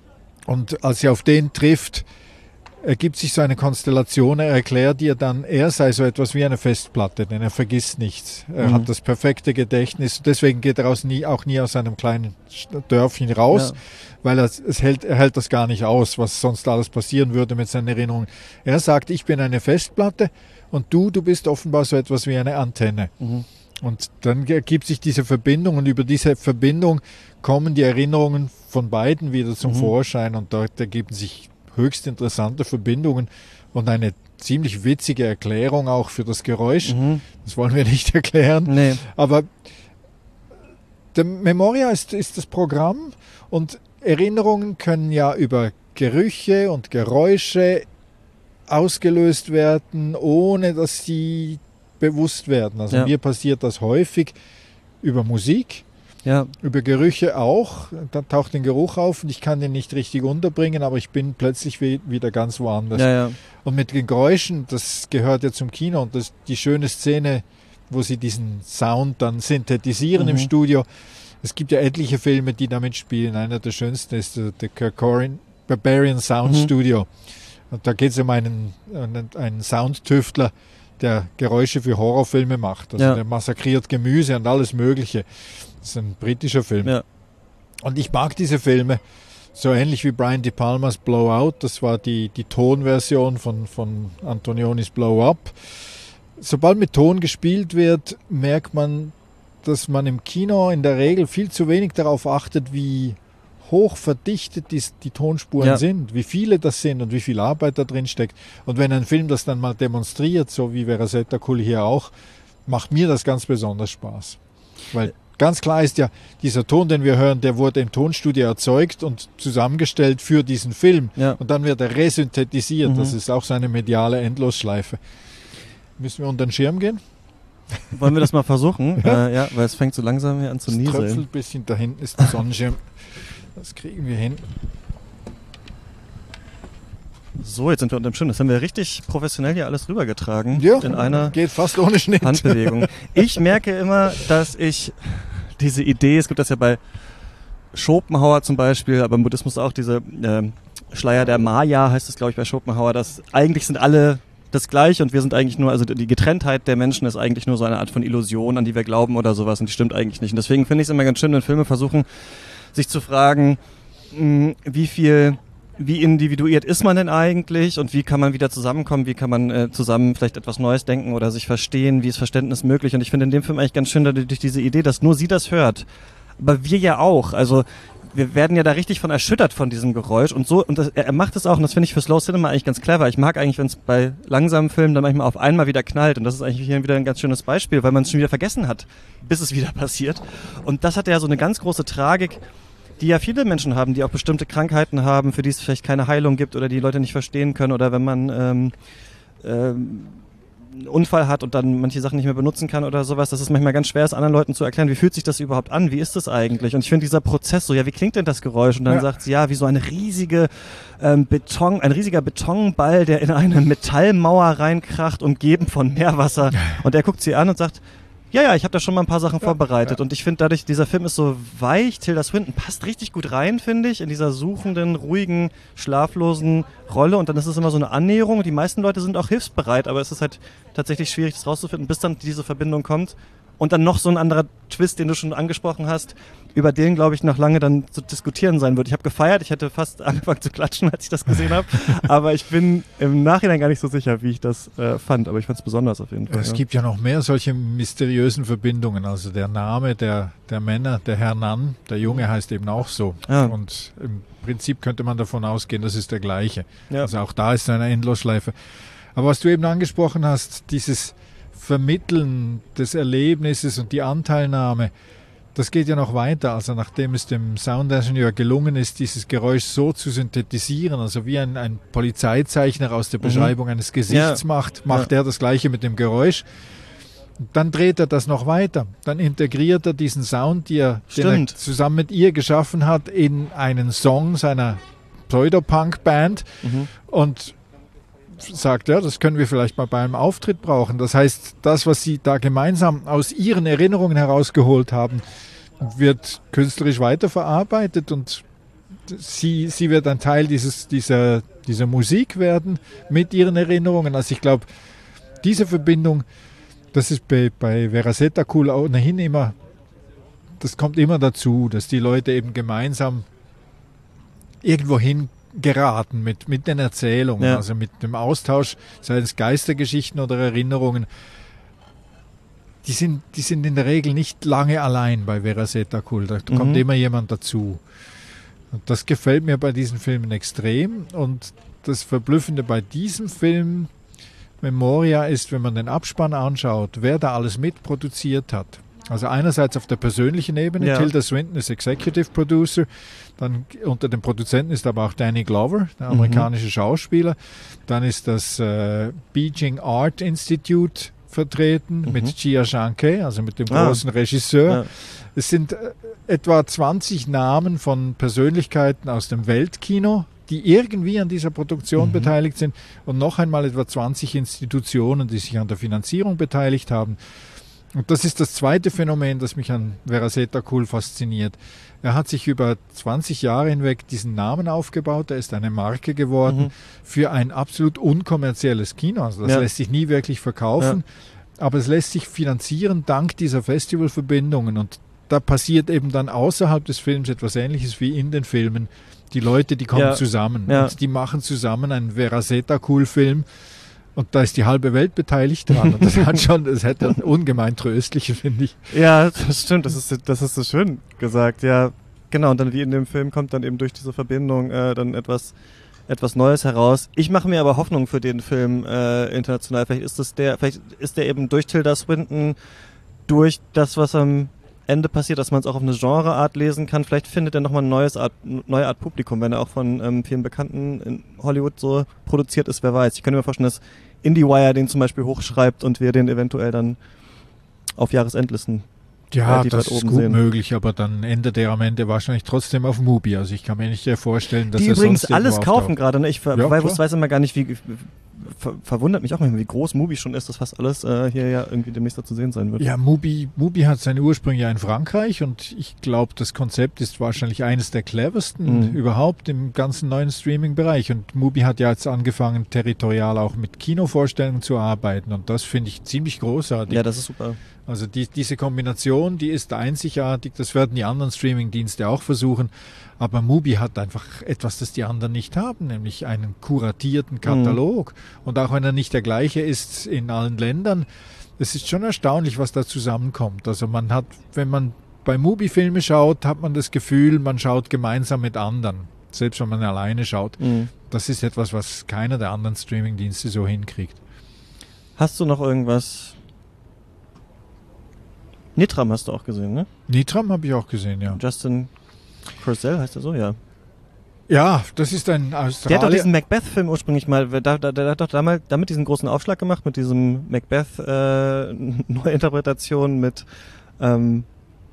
Speaker 2: Und als sie auf den trifft, ergibt sich so eine Konstellation. Er erklärt ihr dann, er sei so etwas wie eine Festplatte, denn er vergisst nichts. Er mhm. hat das perfekte Gedächtnis. Deswegen geht er aus nie, auch nie aus seinem kleinen Dörfchen raus, ja. weil er, es hält, er hält das gar nicht aus, was sonst alles passieren würde mit seinen Erinnerungen. Er sagt, ich bin eine Festplatte und du, du bist offenbar so etwas wie eine Antenne. Mhm. Und dann ergibt sich diese Verbindung und über diese Verbindung kommen die Erinnerungen von beiden wieder zum mhm. Vorschein und dort ergeben sich höchst interessante Verbindungen und eine ziemlich witzige Erklärung auch für das Geräusch. Mhm. Das wollen wir nicht erklären.
Speaker 1: Nee.
Speaker 2: Aber der Memoria ist, ist das Programm und Erinnerungen können ja über Gerüche und Geräusche ausgelöst werden, ohne dass sie bewusst werden. Also ja. mir passiert das häufig über Musik, ja. über Gerüche auch. Dann taucht ein Geruch auf und ich kann den nicht richtig unterbringen, aber ich bin plötzlich wieder ganz woanders.
Speaker 1: Ja, ja.
Speaker 2: Und mit den Geräuschen, das gehört ja zum Kino und das die schöne Szene, wo sie diesen Sound dann synthetisieren mhm. im Studio. Es gibt ja etliche Filme, die damit spielen. Einer der schönsten ist der, der Kerkorian Barbarian Sound mhm. Studio. Und da geht es um einen, einen, einen Soundtüftler, der Geräusche für Horrorfilme macht. Also ja. der massakriert Gemüse und alles Mögliche. Das ist ein britischer Film.
Speaker 1: Ja.
Speaker 2: Und ich mag diese Filme, so ähnlich wie Brian De Palmas Blowout. Das war die, die Tonversion von, von Antonionis Blow Up. Sobald mit Ton gespielt wird, merkt man, dass man im Kino in der Regel viel zu wenig darauf achtet, wie hoch verdichtet die, die Tonspuren ja. sind, wie viele das sind und wie viel Arbeit da drin steckt. Und wenn ein Film das dann mal demonstriert, so wie Verasetta Cool hier auch, macht mir das ganz besonders Spaß. Weil ganz klar ist ja, dieser Ton, den wir hören, der wurde im Tonstudio erzeugt und zusammengestellt für diesen Film.
Speaker 1: Ja.
Speaker 2: Und dann wird er resynthetisiert. Mhm. Das ist auch so eine mediale Endlosschleife. Müssen wir unter den Schirm gehen?
Speaker 1: Wollen wir das mal versuchen? Ja, äh, ja, weil es fängt so langsam hier an zu nieseln. Es
Speaker 2: tröpfelt ein bisschen, da hinten ist ein Sonnenschirm. Das kriegen wir hin.
Speaker 1: So, jetzt sind wir unter dem Schirm. Das haben wir richtig professionell hier alles rübergetragen.
Speaker 2: Ja,
Speaker 1: in einer
Speaker 2: geht fast ohne Schnitt.
Speaker 1: Handbewegung. Ich merke immer, dass ich diese Idee, es gibt das ja bei Schopenhauer zum Beispiel, aber im Buddhismus auch diese äh, Schleier der Maya, heißt es glaube ich bei Schopenhauer, dass eigentlich sind alle das Gleiche und wir sind eigentlich nur, also die Getrenntheit der Menschen ist eigentlich nur so eine Art von Illusion, an die wir glauben oder sowas und die stimmt eigentlich nicht. Und deswegen finde ich es immer ganz schön, wenn Filme versuchen, sich zu fragen, mh, wie viel, wie individuiert ist man denn eigentlich und wie kann man wieder zusammenkommen, wie kann man äh, zusammen vielleicht etwas Neues denken oder sich verstehen, wie ist Verständnis möglich. Und ich finde in dem Film eigentlich ganz schön durch diese Idee, dass nur sie das hört, aber wir ja auch, also wir werden ja da richtig von erschüttert von diesem Geräusch und so, und das, er macht es auch, und das finde ich für Slow Cinema eigentlich ganz clever. Ich mag eigentlich, wenn es bei langsamen Filmen dann manchmal auf einmal wieder knallt, und das ist eigentlich hier wieder ein ganz schönes Beispiel, weil man es schon wieder vergessen hat, bis es wieder passiert. Und das hat ja so eine ganz große Tragik, die ja viele Menschen haben, die auch bestimmte Krankheiten haben, für die es vielleicht keine Heilung gibt oder die Leute nicht verstehen können, oder wenn man ähm, ähm, einen Unfall hat und dann manche Sachen nicht mehr benutzen kann oder sowas, dass es manchmal ganz schwer ist, anderen Leuten zu erklären, wie fühlt sich das überhaupt an, wie ist das eigentlich? Und ich finde dieser Prozess so, ja, wie klingt denn das Geräusch? Und dann ja. sagt sie, ja, wie so eine riesige ähm, Beton, ein riesiger Betonball, der in eine Metallmauer reinkracht, umgeben von Meerwasser. Und er guckt sie an und sagt, ja, ja, ich habe da schon mal ein paar Sachen ja, vorbereitet. Ja. Und ich finde dadurch, dieser Film ist so weich, Tilda Swinton passt richtig gut rein, finde ich, in dieser suchenden, ruhigen, schlaflosen Rolle. Und dann ist es immer so eine Annäherung. Die meisten Leute sind auch hilfsbereit, aber es ist halt tatsächlich schwierig, das rauszufinden, bis dann diese Verbindung kommt. Und dann noch so ein anderer Twist, den du schon angesprochen hast, über den, glaube ich, noch lange dann zu diskutieren sein wird. Ich habe gefeiert, ich hätte fast angefangen zu klatschen, als ich das gesehen habe. Aber ich bin im Nachhinein gar nicht so sicher, wie ich das äh, fand. Aber ich fand es besonders auf jeden Fall.
Speaker 2: Es
Speaker 1: ja.
Speaker 2: gibt ja noch mehr solche mysteriösen Verbindungen. Also der Name der, der Männer, der Hernan, der Junge heißt eben auch so. Ja. Und im Prinzip könnte man davon ausgehen, das ist der gleiche. Ja. Also auch da ist eine Endlosschleife. Aber was du eben angesprochen hast, dieses Vermitteln des Erlebnisses und die Anteilnahme, das geht ja noch weiter. Also nachdem es dem Soundingenieur gelungen ist, dieses Geräusch so zu synthetisieren, also wie ein, ein Polizeizeichner aus der Beschreibung mhm. eines Gesichts ja. macht, macht ja. er das Gleiche mit dem Geräusch. Und dann dreht er das noch weiter. Dann integriert er diesen Sound, die er, den er zusammen mit ihr geschaffen hat, in einen Song seiner Pseudopunk-Band mhm. und sagt, ja, das können wir vielleicht mal bei einem Auftritt brauchen. Das heißt, das, was sie da gemeinsam aus ihren Erinnerungen herausgeholt haben, wird künstlerisch weiterverarbeitet und sie, sie wird ein Teil dieses, dieser, dieser Musik werden mit ihren Erinnerungen. Also ich glaube, diese Verbindung, das ist bei, bei Verasetta Cool ohnehin immer, das kommt immer dazu, dass die Leute eben gemeinsam irgendwo hin geraten mit, mit den Erzählungen, ja. also mit dem Austausch, sei es Geistergeschichten oder Erinnerungen. die sind, die sind in der Regel nicht lange allein bei Vera Zeta-Kull. Da mhm. kommt immer jemand dazu. Und das gefällt mir bei diesen Filmen extrem. Und das Verblüffende bei diesem Film Memoria ist, wenn man den Abspann anschaut, wer da alles mitproduziert hat. Also einerseits auf der persönlichen Ebene, ja. Tilda Swinton ist Executive Producer, dann unter den Produzenten ist aber auch Danny Glover, der amerikanische mhm. Schauspieler. Dann ist das äh, Beijing Art Institute vertreten mhm. mit Jia Zhangke, also mit dem ah. großen Regisseur. Ja. Es sind äh, etwa zwanzig Namen von Persönlichkeiten aus dem Weltkino, die irgendwie an dieser Produktion mhm. beteiligt sind, und noch einmal etwa zwanzig Institutionen, die sich an der Finanzierung beteiligt haben. Und das ist das zweite Phänomen, das mich an Vera Zeta-Kull fasziniert. Er hat sich über zwanzig Jahre hinweg diesen Namen aufgebaut. Er ist eine Marke geworden mhm. für ein absolut unkommerzielles Kino. Also das ja. lässt sich nie wirklich verkaufen, ja. aber es lässt sich finanzieren dank dieser Festivalverbindungen. Und da passiert eben dann außerhalb des Films etwas Ähnliches wie in den Filmen. Die Leute, die kommen ja. zusammen ja. und die machen zusammen einen Vera Zeta-Kull-Film. Und da ist die halbe Welt beteiligt dran. Und das hat schon, das hätte ein ungemein tröstliche, finde ich.
Speaker 1: Ja, das stimmt. Das ist, das ist so schön gesagt. Ja, genau. Und dann wie in dem Film kommt dann eben durch diese Verbindung äh, dann etwas, etwas Neues heraus. Ich mache mir aber Hoffnung für den Film äh, international. Vielleicht ist es der, vielleicht ist der eben durch Tilda Swinton, durch das, was am Ende passiert, dass man es auch auf eine Genreart lesen kann. Vielleicht findet er nochmal ein neues Art, neue Art Publikum, wenn er auch von ähm, vielen Bekannten in Hollywood so produziert ist, wer weiß. Ich könnte mir vorstellen, dass IndieWire den zum Beispiel hochschreibt und wir den eventuell dann auf Jahresendlisten
Speaker 2: ja, das ist gut sehen. möglich, aber dann endet er am Ende wahrscheinlich trotzdem auf Mubi. Also ich kann mir nicht vorstellen, dass
Speaker 1: die
Speaker 2: er
Speaker 1: übrigens
Speaker 2: sonst
Speaker 1: alles kaufen gerade. Ne? Ich ver-
Speaker 2: ja,
Speaker 1: weiß, weiß immer gar nicht, wie ver- verwundert mich auch manchmal, wie groß Mubi schon ist, dass fast alles äh, hier ja irgendwie demnächst da zu sehen sein wird.
Speaker 2: Ja, Mubi, Mubi hat seine Ursprünge ja in Frankreich und ich glaube, das Konzept ist wahrscheinlich eines der cleversten mhm. überhaupt im ganzen neuen Streaming-Bereich. Und Mubi hat ja jetzt angefangen, territorial auch mit Kinovorstellungen zu arbeiten und das finde ich ziemlich großartig.
Speaker 1: Ja, das ist super.
Speaker 2: Also die, diese Kombination, die ist einzigartig, das werden die anderen Streaming-Dienste auch versuchen, aber Mubi hat einfach etwas, das die anderen nicht haben, nämlich einen kuratierten Katalog. Mhm. Und auch wenn er nicht der gleiche ist in allen Ländern, es ist schon erstaunlich, was da zusammenkommt. Also man hat, wenn man bei Mubi Filme schaut, hat man das Gefühl, man schaut gemeinsam mit anderen, selbst wenn man alleine schaut. Mhm. Das ist etwas, was keiner der anderen Streaming-Dienste so hinkriegt.
Speaker 1: Hast du noch irgendwas... Nitram hast du auch gesehen, ne?
Speaker 2: Nitram habe ich auch gesehen, ja.
Speaker 1: Justin Kurzel heißt er so, ja.
Speaker 2: Ja, das ist ein Australier.
Speaker 1: Der hat doch diesen Macbeth-Film ursprünglich mal, der, der, der hat doch damals damit diesen großen Aufschlag gemacht, mit diesem Macbeth-Neuinterpretation äh, mit ähm,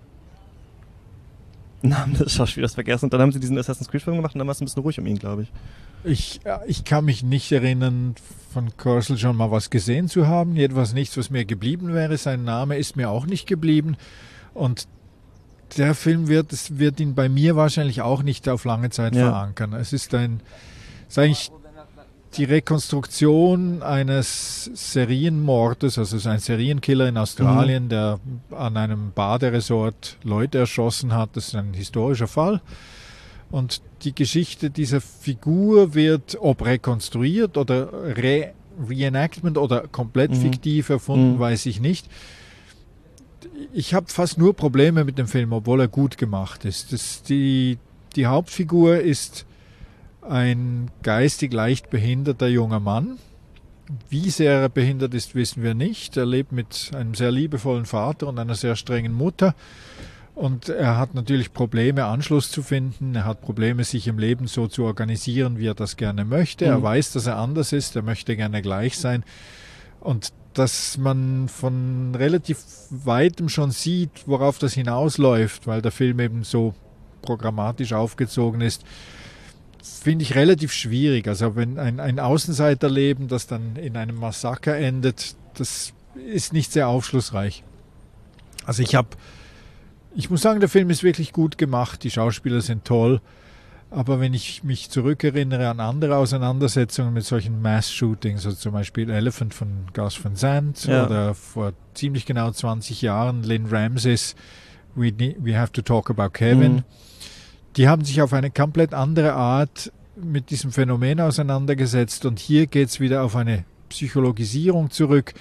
Speaker 1: Namen des Schauspielers vergessen. Und dann haben sie diesen Assassin's Creed-Film gemacht und dann war es ein bisschen ruhig um ihn, glaube ich.
Speaker 2: Ich, ich kann mich nicht erinnern, von Kurzel schon mal was gesehen zu haben. Jedenfalls nichts, was mir geblieben wäre. Sein Name ist mir auch nicht geblieben. Und der Film wird, es wird ihn bei mir wahrscheinlich auch nicht auf lange Zeit ja. verankern. Es ist ein, es ist eigentlich die Rekonstruktion eines Serienmordes, also es ist ein Serienkiller in Australien, mhm. der an einem Baderesort Leute erschossen hat. Das ist ein historischer Fall. Und die Geschichte dieser Figur wird, ob rekonstruiert oder Re- Reenactment oder komplett mhm. fiktiv erfunden, mhm. weiß ich nicht. Ich habe fast nur Probleme mit dem Film, obwohl er gut gemacht ist. Das, die, die Hauptfigur ist ein geistig leicht behinderter junger Mann. Wie sehr er behindert ist, wissen wir nicht. Er lebt mit einem sehr liebevollen Vater und einer sehr strengen Mutter. Und er hat natürlich Probleme, Anschluss zu finden. Er hat Probleme, sich im Leben so zu organisieren, wie er das gerne möchte. Mhm. Er weiß, dass er anders ist. Er möchte gerne gleich sein. Und dass man von relativ weitem schon sieht, worauf das hinausläuft, weil der Film eben so programmatisch aufgezogen ist, finde ich relativ schwierig. Also wenn ein, ein Außenseiterleben, das dann in einem Massaker endet, das ist nicht sehr aufschlussreich. Also ich habe Ich muss sagen, der Film ist wirklich gut gemacht, die Schauspieler sind toll, aber wenn ich mich zurückerinnere an andere Auseinandersetzungen mit solchen Mass-Shootings, also zum Beispiel Elephant von Gus Van Sant ja. oder vor ziemlich genau zwanzig Jahren Lynn Ramsey's We, need, We Have to Talk About Kevin, mhm. die haben sich auf eine komplett andere Art mit diesem Phänomen auseinandergesetzt und hier geht es wieder auf eine Psychologisierung zurück.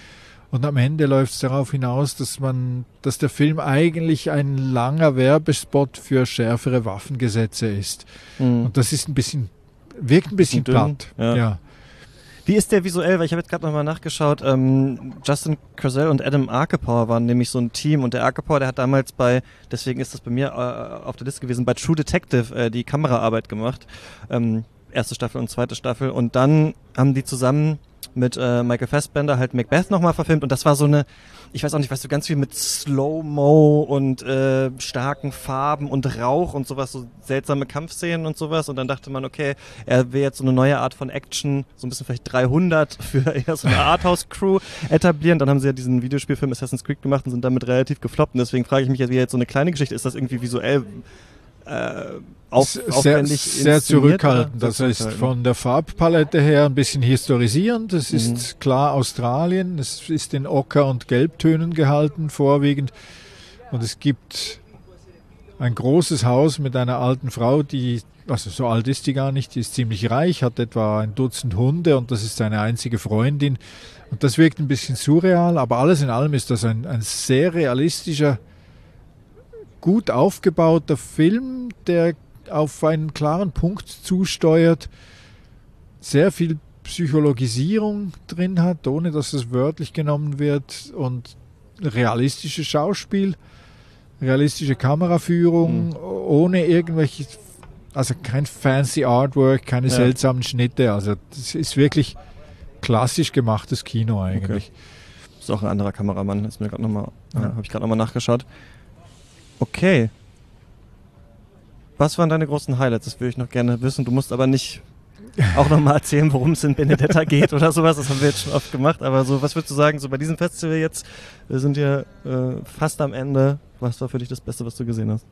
Speaker 2: Und am Ende läuft es darauf hinaus, dass man, dass der Film eigentlich ein langer Werbespot für schärfere Waffengesetze ist. Mhm. Und das ist ein bisschen, wirkt ein bisschen platt.
Speaker 1: Ja. Ja. Wie ist der visuell? Weil ich habe jetzt gerade nochmal nachgeschaut. Ähm, Justin Kurzel und Adam Arkapour waren nämlich so ein Team. Und der Arkapour, der hat damals bei, deswegen ist das bei mir äh, auf der Liste gewesen, bei True Detective äh, die Kameraarbeit gemacht. Ähm, erste Staffel und zweite Staffel. Und dann haben die zusammen mit äh, Michael Fassbender halt Macbeth nochmal verfilmt. Und das war so eine, ich weiß auch nicht, weißt du, ganz viel mit Slow-Mo und äh, starken Farben und Rauch und sowas, so seltsame Kampfszenen und sowas. Und dann dachte man, okay, er will jetzt so eine neue Art von Action, so ein bisschen vielleicht dreihundert für eher so eine Arthouse-Crew etablieren. Dann haben sie ja diesen Videospielfilm Assassin's Creed gemacht und sind damit relativ gefloppt. Und deswegen frage ich mich jetzt, wie jetzt so eine kleine Geschichte, ist das irgendwie visuell Äh, auf,
Speaker 2: sehr, sehr zurückhaltend. Das heißt, von der Farbpalette her ein bisschen historisierend. Es mhm. ist klar Australien. Es ist in Ocker- und Gelbtönen gehalten, vorwiegend. Und es gibt ein großes Haus mit einer alten Frau, die, also so alt ist die gar nicht, die ist ziemlich reich, hat etwa ein Dutzend Hunde und das ist seine einzige Freundin. Und das wirkt ein bisschen surreal, aber alles in allem ist das ein, ein sehr realistischer, gut aufgebauter Film, der auf einen klaren Punkt zusteuert, sehr viel Psychologisierung drin hat, ohne dass es wörtlich genommen wird, und realistisches Schauspiel, realistische Kameraführung, mhm. ohne irgendwelche, also kein fancy Artwork, keine ja. seltsamen Schnitte, also das ist wirklich klassisch gemachtes Kino eigentlich.
Speaker 1: Okay. Ist auch ein anderer Kameramann, ist mir gerade nochmal, ja. ja, habe ich gerade nochmal nachgeschaut. Okay. Was waren deine großen Highlights? Das würde ich noch gerne wissen. Du musst aber nicht auch nochmal erzählen, worum es in Benedetta geht oder sowas. Das haben wir jetzt schon oft gemacht. Aber so, was würdest du sagen, so bei diesem Festival jetzt, wir sind ja äh, fast am Ende. Was war für dich das Beste, was du gesehen hast?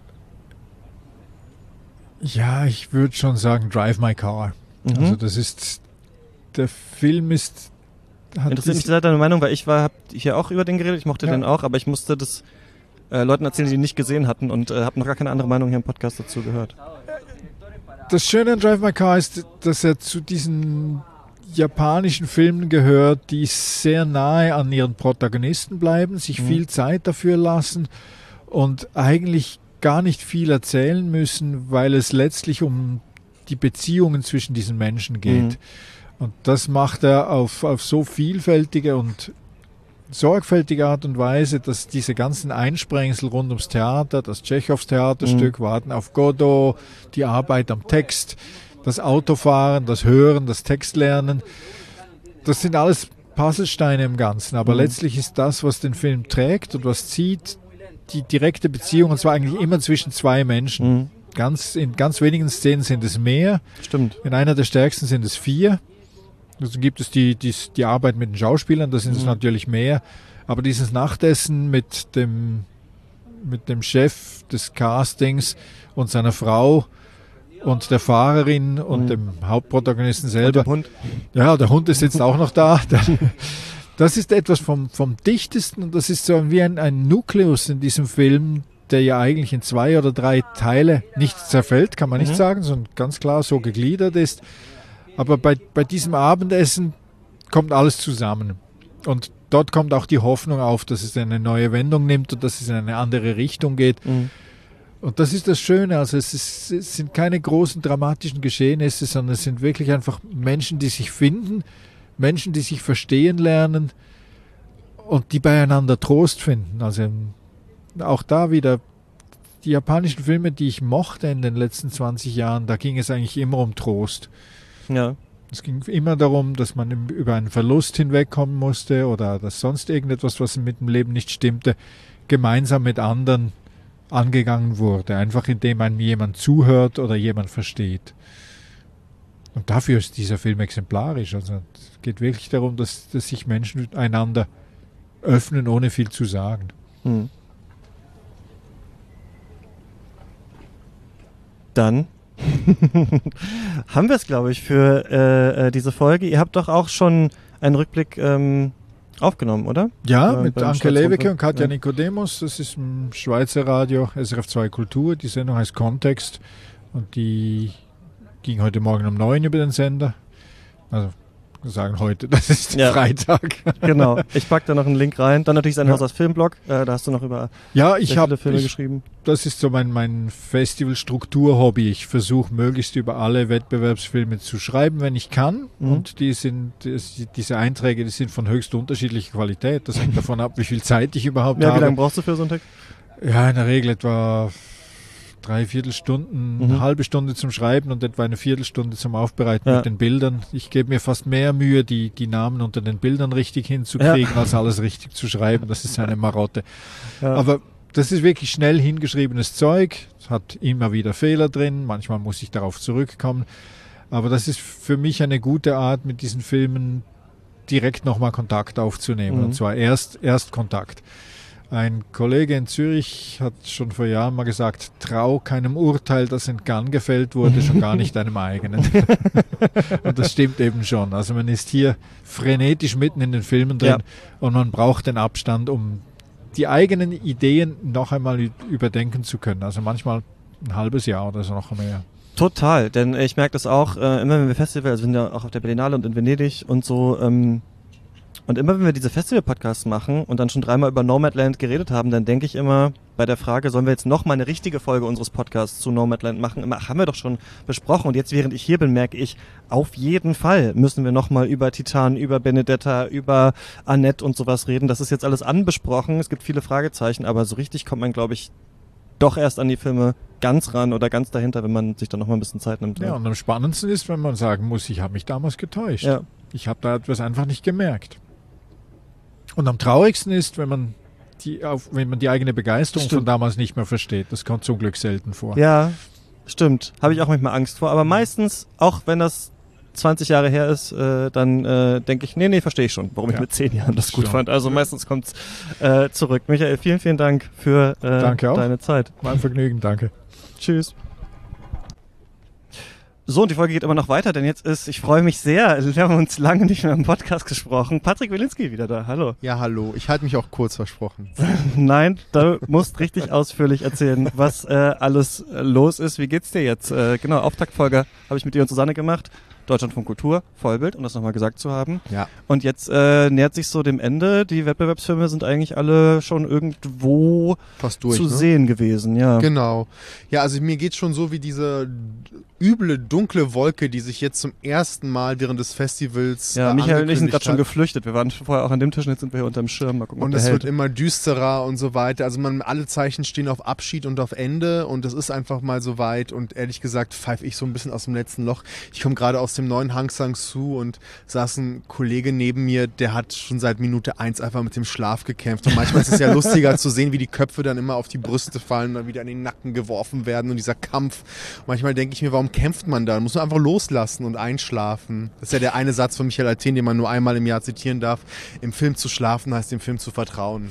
Speaker 2: Ja, ich würde schon sagen Drive My Car. Mhm. Also das ist, der Film ist...
Speaker 1: Interessiert mich sehr deine Meinung, weil ich war, hab hier auch über den geredet, ich mochte ja. den auch, aber ich musste das äh, Leuten erzählen, die ihn nicht gesehen hatten, und äh, habe noch gar keine andere Meinung hier im Podcast dazu gehört.
Speaker 2: Das Schöne an Drive My Car ist, dass er zu diesen japanischen Filmen gehört, die sehr nahe an ihren Protagonisten bleiben, sich mhm. viel Zeit dafür lassen und eigentlich gar nicht viel erzählen müssen, weil es letztlich um die Beziehungen zwischen diesen Menschen geht. Mhm. Und das macht er auf, auf so vielfältige und sorgfältige Art und Weise, dass diese ganzen Einsprengsel rund ums Theater, das Tschechows Theaterstück, mhm. Warten auf Godot, die Arbeit am Text, das Autofahren, das Hören, das Textlernen, das sind alles Puzzlesteine im Ganzen. Aber mhm. letztlich ist das, was den Film trägt und was zieht, die direkte Beziehung, und zwar eigentlich immer zwischen zwei Menschen. Mhm. Ganz, in ganz wenigen Szenen sind es mehr.
Speaker 1: Stimmt.
Speaker 2: In einer der stärksten sind es vier. Also gibt es die, die, die Arbeit mit den Schauspielern, da sind mhm. es natürlich mehr. Aber dieses Nachtessen mit dem, mit dem Chef des Castings und seiner Frau und der Fahrerin und mhm. dem Hauptprotagonisten selber.
Speaker 1: Und der Hund.
Speaker 2: Ja, der Hund ist jetzt auch noch da. Das ist etwas vom, vom Dichtesten, und das ist so wie ein, ein Nukleus in diesem Film, der ja eigentlich in zwei oder drei Teile nicht zerfällt, kann man nicht mhm. sagen, sondern ganz klar so gegliedert ist. Aber bei, bei diesem Abendessen kommt alles zusammen. Und dort kommt auch die Hoffnung auf, dass es eine neue Wendung nimmt und dass es in eine andere Richtung geht. Mhm. Und das ist das Schöne. Also es, ist, es sind keine großen dramatischen Geschehnisse, sondern es sind wirklich einfach Menschen, die sich finden, Menschen, die sich verstehen lernen und die beieinander Trost finden. Also auch da wieder die japanischen Filme, die ich mochte in den letzten zwanzig Jahren, da ging es eigentlich immer um Trost.
Speaker 1: Ja.
Speaker 2: Es ging immer darum, dass man über einen Verlust hinwegkommen musste oder dass sonst irgendetwas, was mit dem Leben nicht stimmte, gemeinsam mit anderen angegangen wurde. Einfach indem einem jemand zuhört oder jemand versteht. Und dafür ist dieser Film exemplarisch. Also es geht wirklich darum, dass, dass sich Menschen einander öffnen, ohne viel zu sagen. Hm.
Speaker 1: Dann haben wir es, glaube ich, für äh, diese Folge. Ihr habt doch auch schon einen Rückblick ähm, aufgenommen, oder?
Speaker 2: Ja, äh, mit Anke Lewicke und Katja ja. Nicodemus. Das ist im Schweizer Radio, S R F zwei Kultur. Die Sendung heißt Kontext und die ging heute Morgen um neun über den Sender. Also sagen heute, das ist
Speaker 1: ja.
Speaker 2: Freitag.
Speaker 1: Genau, ich packe da noch einen Link rein. Dann natürlich sein ja. Haus als Filmblog, äh, da hast du noch über
Speaker 2: ja, ich
Speaker 1: viele Filme
Speaker 2: ich,
Speaker 1: geschrieben.
Speaker 2: Das ist so mein, mein Festival-Struktur-Hobby. Ich versuche möglichst über alle Wettbewerbsfilme zu schreiben, wenn ich kann. Mhm. Und die sind, die, diese Einträge, die sind von höchst unterschiedlicher Qualität. Das hängt davon ab, wie viel Zeit ich überhaupt
Speaker 1: ja,
Speaker 2: habe.
Speaker 1: Wie lange brauchst du für so einen Text?
Speaker 2: Ja, in der Regel etwa drei Viertelstunden, mhm. eine halbe Stunde zum Schreiben und etwa eine Viertelstunde zum Aufbereiten ja. mit den Bildern. Ich gebe mir fast mehr Mühe, die, die Namen unter den Bildern richtig hinzukriegen, ja. als alles richtig zu schreiben. Das ist eine Marotte. Ja. Aber das ist wirklich schnell hingeschriebenes Zeug. Es hat immer wieder Fehler drin. Manchmal muss ich darauf zurückkommen. Aber das ist für mich eine gute Art, mit diesen Filmen direkt nochmal Kontakt aufzunehmen. Mhm. Und zwar erst, erst Kontakt. Ein Kollege in Zürich hat schon vor Jahren mal gesagt, trau keinem Urteil, das in Cannes gefällt wurde, schon gar nicht deinem eigenen. Und das stimmt eben schon. Also man ist hier frenetisch mitten in den Filmen drin ja. und man braucht den Abstand, um die eigenen Ideen noch einmal überdenken zu können. Also manchmal ein halbes Jahr oder so noch mehr.
Speaker 1: Total, denn ich merke das auch, äh, immer wenn wir Festivals, also wir sind ja auch auf der Berlinale und in Venedig und so, ähm, und immer wenn wir diese Festival-Podcasts machen und dann schon dreimal über Nomadland geredet haben, dann denke ich immer bei der Frage, sollen wir jetzt noch mal eine richtige Folge unseres Podcasts zu Nomadland machen? Immer, haben wir doch schon besprochen. Und jetzt, während ich hier bin, merke ich, auf jeden Fall müssen wir noch mal über Titan, über Benedetta, über Annette und sowas reden. Das ist jetzt alles anbesprochen. Es gibt viele Fragezeichen, aber so richtig kommt man, glaube ich, doch erst an die Filme ganz ran oder ganz dahinter, wenn man sich dann noch mal ein bisschen Zeit nimmt.
Speaker 2: Ja, und am spannendsten ist, wenn man sagen muss, ich habe mich damals getäuscht.
Speaker 1: Ja.
Speaker 2: Ich habe da etwas einfach nicht gemerkt. Und am traurigsten ist, wenn man die, auf, wenn man die eigene Begeisterung stimmt. von damals nicht mehr versteht. Das kommt zum Glück selten vor.
Speaker 1: Ja, stimmt. Habe ich auch manchmal Angst vor. Aber meistens, auch wenn das zwanzig Jahre her ist, äh, dann äh, denke ich, nee, nee, verstehe ich schon, warum ja. ich mit zehn Jahren das gut schon. fand. Also meistens kommt es äh, zurück. Michael, vielen, vielen Dank für äh,
Speaker 2: danke auch.
Speaker 1: deine Zeit.
Speaker 2: Mein Vergnügen, danke.
Speaker 1: Tschüss. So, und die Folge geht immer noch weiter, denn jetzt ist, ich freue mich sehr, wir haben uns lange nicht mehr im Podcast gesprochen. Patrick Wilinski wieder da, hallo.
Speaker 3: Ja, hallo, ich halte mich auch kurz versprochen.
Speaker 1: Nein, du musst richtig ausführlich erzählen, was äh, alles los ist. Wie geht's dir jetzt? Äh, genau, Auftaktfolge habe ich mit dir und Susanne gemacht. Deutschlandfunk Kultur, Vollbild, um das nochmal gesagt zu haben.
Speaker 3: Ja.
Speaker 1: Und jetzt äh, nähert sich so dem Ende. Die Wettbewerbsfilme sind eigentlich alle schon irgendwo
Speaker 3: fast durch,
Speaker 1: zu
Speaker 3: ne?
Speaker 1: sehen gewesen, ja.
Speaker 3: Genau. Ja, also mir geht's schon so wie diese üble, dunkle Wolke, die sich jetzt zum ersten Mal während des Festivals
Speaker 1: Ja,
Speaker 3: äh,
Speaker 1: Michael und ich sind gerade schon
Speaker 3: hat.
Speaker 1: geflüchtet. Wir waren vorher auch an dem Tisch und jetzt sind wir hier unterm Schirm. Mal gucken,
Speaker 3: und
Speaker 1: ob
Speaker 3: es
Speaker 1: der
Speaker 3: wird
Speaker 1: hält.
Speaker 3: immer düsterer und so weiter. Also man, alle Zeichen stehen auf Abschied und auf Ende und es ist einfach mal so weit und ehrlich gesagt pfeife ich so ein bisschen aus dem letzten Loch. Ich komme gerade aus dem neuen Hang Sang-soo und saß ein Kollege neben mir, der hat schon seit Minute eins einfach mit dem Schlaf gekämpft. Und manchmal ist es ja lustiger zu sehen, wie die Köpfe dann immer auf die Brüste fallen und dann wieder in den Nacken geworfen werden und dieser Kampf. Manchmal denke ich mir, warum kämpft man da? Muss man einfach loslassen und einschlafen. Das ist ja der eine Satz von Michael Athen, den man nur einmal im Jahr zitieren darf. Im Film zu schlafen heißt dem Film zu vertrauen.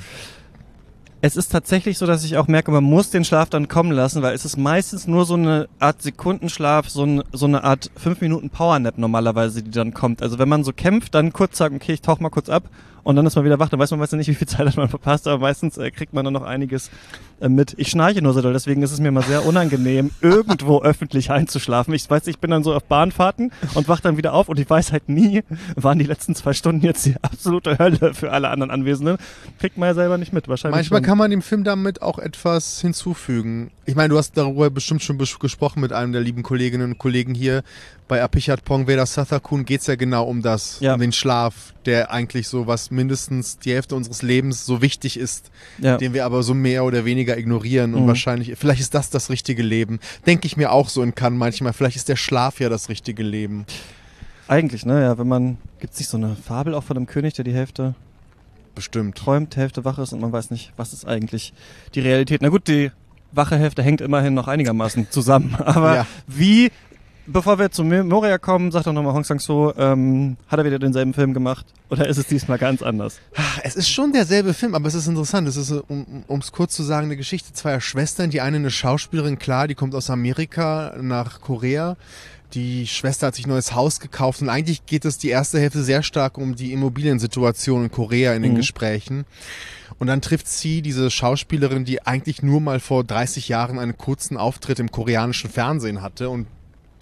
Speaker 1: Es ist tatsächlich so, dass ich auch merke, man muss den Schlaf dann kommen lassen, weil es ist meistens nur so eine Art Sekundenschlaf, so, ein, so eine Art fünf Minuten Powernap normalerweise, die dann kommt. Also wenn man so kämpft, dann kurz sagen, okay, ich tauche mal kurz ab und dann ist man wieder wach. Dann weiß man meistens nicht, wie viel Zeit hat man verpasst, aber meistens äh, kriegt man dann noch einiges äh, mit. Ich schnarche nur so doll, deswegen ist es mir immer sehr unangenehm, irgendwo öffentlich einzuschlafen. Ich weiß, ich bin dann so auf Bahnfahrten und wach dann wieder auf und ich weiß halt nie, waren die letzten zwei Stunden jetzt die absolute Hölle für alle anderen Anwesenden. Kriegt man ja selber nicht mit, wahrscheinlich.
Speaker 3: Manchmal
Speaker 1: schon.
Speaker 3: kann man dem Film damit auch etwas hinzufügen. Ich meine, du hast darüber bestimmt schon bes- gesprochen mit einem der lieben Kolleginnen und Kollegen hier. Bei Apichat Pongveda Sathakun geht es ja genau um das,
Speaker 1: ja.
Speaker 3: um den Schlaf, der eigentlich so was mindestens die Hälfte unseres Lebens so wichtig ist,
Speaker 1: ja.
Speaker 3: den wir aber so mehr oder weniger ignorieren und
Speaker 1: mhm.
Speaker 3: wahrscheinlich, vielleicht ist das das richtige Leben. Denke ich mir auch so in Cannes manchmal, vielleicht ist der Schlaf ja das richtige Leben.
Speaker 1: Eigentlich, ne, ja, wenn man, gibt's nicht so eine Fabel auch von einem König, der die Hälfte
Speaker 3: bestimmt
Speaker 1: träumt, die Hälfte wach ist und man weiß nicht, was ist eigentlich die Realität. Na gut, die wache Hälfte hängt immerhin noch einigermaßen zusammen, aber ja. wie, bevor wir zu Moria kommen, sag doch nochmal Hong Sang-soo, ähm, hat er wieder denselben Film gemacht oder ist es diesmal ganz anders?
Speaker 3: Es ist schon derselbe Film, aber es ist interessant, es ist, um es kurz zu sagen, eine Geschichte zweier Schwestern, die eine eine Schauspielerin, klar, die kommt aus Amerika nach Korea. Die Schwester hat sich ein neues Haus gekauft und eigentlich geht es die erste Hälfte sehr stark um die Immobiliensituation in Korea in den mhm. Gesprächen. Und dann trifft sie diese Schauspielerin, die eigentlich nur mal vor dreißig Jahren einen kurzen Auftritt im koreanischen Fernsehen hatte und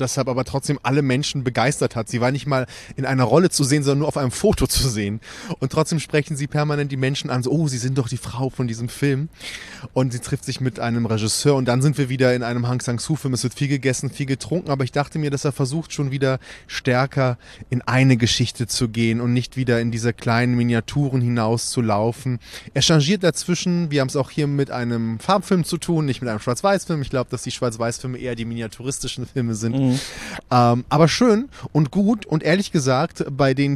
Speaker 3: deshalb aber trotzdem alle Menschen begeistert hat. Sie war nicht mal in einer Rolle zu sehen, sondern nur auf einem Foto zu sehen. Und trotzdem sprechen sie permanent die Menschen an, so, oh, sie sind doch die Frau von diesem Film. Und sie trifft sich mit einem Regisseur und dann sind wir wieder in einem Hang Sang-soo-Film. Es wird viel gegessen, viel getrunken, aber ich dachte mir, dass er versucht schon wieder stärker in eine Geschichte zu gehen und nicht wieder in diese kleinen Miniaturen hinaus zu laufen. Er changiert dazwischen, wir haben es auch hier mit einem Farbfilm zu tun, nicht mit einem Schwarz-Weiß-Film. Ich glaube, dass die Schwarz-Weiß-Filme eher die miniaturistischen Filme sind. Mhm. Ähm, aber schön und gut und ehrlich gesagt, bei den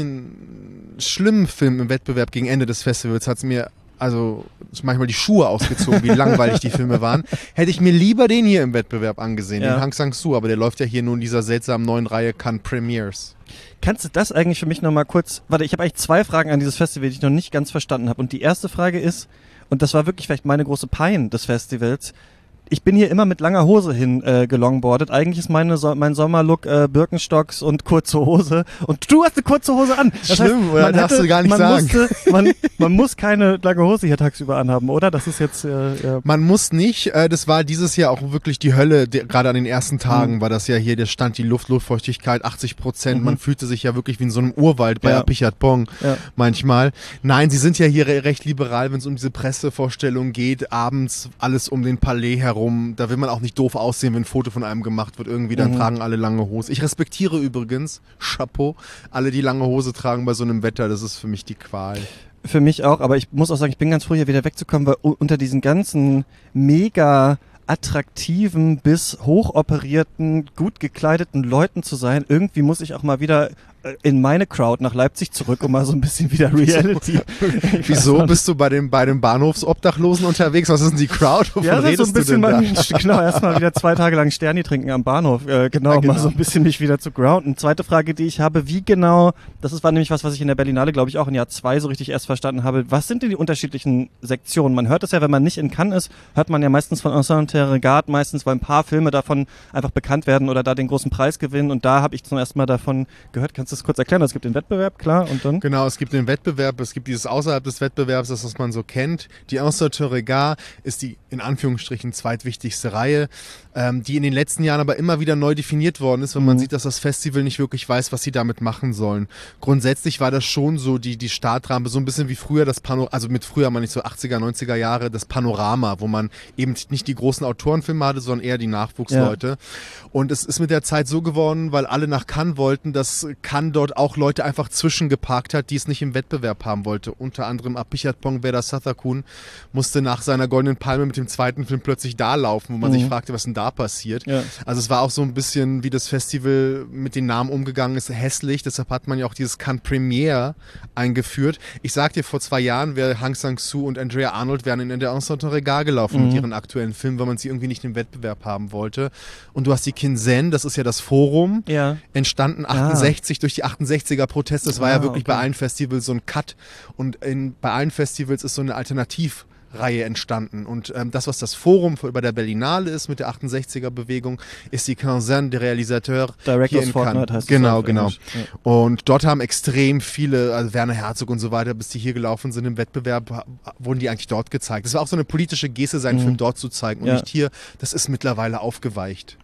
Speaker 3: vielen schlimmen Filmen im Wettbewerb gegen Ende des Festivals hat es mir also manchmal die Schuhe ausgezogen, wie langweilig die Filme waren. Hätte ich mir lieber den hier im Wettbewerb angesehen, ja. den Hang Sang-soo, aber der läuft ja hier nur in dieser seltsamen neuen Reihe Cannes Premiers.
Speaker 1: Kannst du das eigentlich für mich nochmal kurz, warte, ich habe eigentlich zwei Fragen an dieses Festival, die ich noch nicht ganz verstanden habe. Und die erste Frage ist, und das war wirklich vielleicht meine große Pein des Festivals, ich bin hier immer mit langer Hose hin äh, gelongboardet. Eigentlich ist meine so- mein Sommerlook äh, Birkenstocks und kurze Hose. Und du hast eine kurze Hose an.
Speaker 3: Das Schlimm, heißt, oder?
Speaker 1: Man
Speaker 3: Darfst
Speaker 1: hätte,
Speaker 3: du gar nicht
Speaker 1: man
Speaker 3: sagen.
Speaker 1: Musste, man, man muss keine lange Hose hier tagsüber anhaben, oder? Das ist jetzt... Äh, äh
Speaker 3: man muss nicht. Äh, das war dieses Jahr auch wirklich die Hölle. Gerade an den ersten Tagen mhm. war das ja hier. Der stand die Luft, Luftfeuchtigkeit achtzig Prozent. Mhm. Man fühlte sich ja wirklich wie in so einem Urwald bei
Speaker 1: ja.
Speaker 3: Apichatpong
Speaker 1: ja.
Speaker 3: manchmal. Nein, sie sind ja hier recht liberal, wenn es um diese Pressevorstellung geht. Abends alles um den Palais herum. Da will man auch nicht doof aussehen, wenn ein Foto von einem gemacht wird irgendwie, dann mhm. tragen alle lange Hose. Ich respektiere übrigens, Chapeau, alle, die lange Hose tragen bei so einem Wetter, das ist für mich die Qual.
Speaker 1: Für mich auch, aber ich muss auch sagen, ich bin ganz froh, hier wieder wegzukommen, weil unter diesen ganzen mega attraktiven bis hochoperierten, gut gekleideten Leuten zu sein, irgendwie muss ich auch mal wieder in meine Crowd nach Leipzig zurück, um mal so ein bisschen wieder Reality.
Speaker 3: Wieso bist du bei dem, bei dem Bahnhofsobdachlosen unterwegs? Was ist denn die Crowd? Wovon
Speaker 1: ja, das ist so ein bisschen mal,
Speaker 3: da?
Speaker 1: genau, erstmal wieder zwei Tage lang Sterni trinken am Bahnhof. Äh, genau, ja, genau, mal so ein bisschen mich wieder zu grounden. Zweite Frage, die ich habe, wie genau, das ist, war nämlich was, was ich in der Berlinale, glaube ich, auch in Jahr zwei so richtig erst verstanden habe. Was sind denn die unterschiedlichen Sektionen? Man hört es ja, wenn man nicht in Cannes ist, hört man ja meistens von Ensemble Regard, meistens, weil ein paar Filme davon einfach bekannt werden oder da den großen Preis gewinnen. Und da habe ich zum ersten Mal davon gehört. Kannst du das kurz erklären? Es gibt den Wettbewerb, klar, und dann?
Speaker 3: Genau, es gibt den Wettbewerb, es gibt dieses außerhalb des Wettbewerbs, das, was man so kennt. Die Ensemble Regard ist die, in Anführungsstrichen, zweitwichtigste Reihe, ähm, die in den letzten Jahren aber immer wieder neu definiert worden ist, wenn mhm. man sieht, dass das Festival nicht wirklich weiß, was sie damit machen sollen. Grundsätzlich war das schon so die, die Startrampe, so ein bisschen wie früher das Panorama, also mit früher meine ich so achtziger, neunziger Jahre, das Panorama, wo man eben nicht die großen Autorenfilme hatte, sondern eher die Nachwuchsleute. Ja. Und es ist mit der Zeit so geworden, weil alle nach Cannes wollten, dass Cannes dort auch Leute einfach zwischengeparkt hat, die es nicht im Wettbewerb haben wollte. Unter anderem Apichatpong Vera Sathakun musste nach seiner Goldenen Palme mit dem zweiten Film plötzlich da laufen, wo man mhm. sich fragte, was denn da passiert. Ja. Also es war auch so ein bisschen, wie das Festival mit den Namen umgegangen ist, hässlich. Deshalb hat man ja auch dieses Cannes Premiere eingeführt. Ich sag dir, vor zwei Jahren wäre Hang Sang-soo und Andrea Arnold wären in der Ensemble Regard gelaufen mhm. mit ihren aktuellen Filmen, weil man sie irgendwie nicht im Wettbewerb haben wollte. Und du hast die Kinsen, das ist ja das Forum, ja. entstanden achtundsechzig ah. durch die achtundsechziger Proteste. Das war ah, ja wirklich okay. bei allen Festivals so ein Cut. Und in, bei allen Festivals ist so eine Alternativreihe entstanden. Und ähm, das, was das Forum für, bei der Berlinale ist mit der achtundsechziger Bewegung, ist die Quinzaine de Réalisateurs hier in Cannes. Heißt genau, genau. Ja. Und dort haben extrem viele, also Werner Herzog und so weiter, bis die hier gelaufen sind im Wettbewerb, wurden die eigentlich dort gezeigt. Das war auch so eine politische Geste, seinen mhm. Film dort zu zeigen und ja. nicht hier. Das ist mittlerweile aufgeweicht.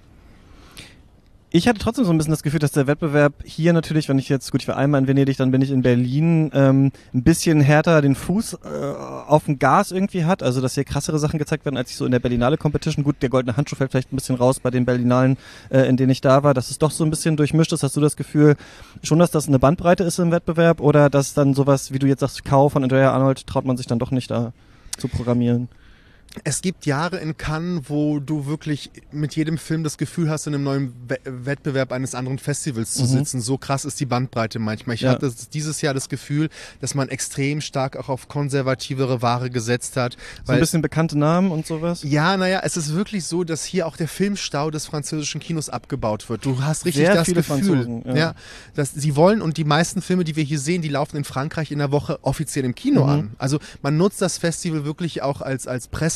Speaker 1: Ich hatte trotzdem so ein bisschen das Gefühl, dass der Wettbewerb hier natürlich, wenn ich jetzt, gut, ich war einmal in Venedig, dann bin ich in Berlin, ähm, ein bisschen härter den Fuß äh, auf dem Gas irgendwie hat, also dass hier krassere Sachen gezeigt werden, als ich so in der Berlinale Competition, gut, der goldene Handschuh fällt vielleicht ein bisschen raus bei den Berlinalen, äh, in denen ich da war, dass es doch so ein bisschen durchmischt ist. Hast du das Gefühl schon, dass das eine Bandbreite ist im Wettbewerb oder dass dann sowas, wie du jetzt sagst, Kau von Andrea Arnold, traut man sich dann doch nicht da zu programmieren?
Speaker 3: Es gibt Jahre in Cannes, wo du wirklich mit jedem Film das Gefühl hast, in einem neuen We- Wettbewerb eines anderen Festivals zu mhm. sitzen. So krass ist die Bandbreite manchmal. Ich ja. hatte dieses Jahr das Gefühl, dass man extrem stark auch auf konservativere Ware gesetzt hat.
Speaker 1: So ein bisschen bekannte Namen und sowas?
Speaker 3: Ja, naja, es ist wirklich so, dass hier auch der Filmstau des französischen Kinos abgebaut wird. Du hast richtig
Speaker 1: Sehr
Speaker 3: das
Speaker 1: viele
Speaker 3: Gefühl,
Speaker 1: Franzosen, ja.
Speaker 3: Ja, dass sie wollen, und die meisten Filme, die wir hier sehen, die laufen in Frankreich in der Woche offiziell im Kino mhm. an. Also man nutzt das Festival wirklich auch als, als Presse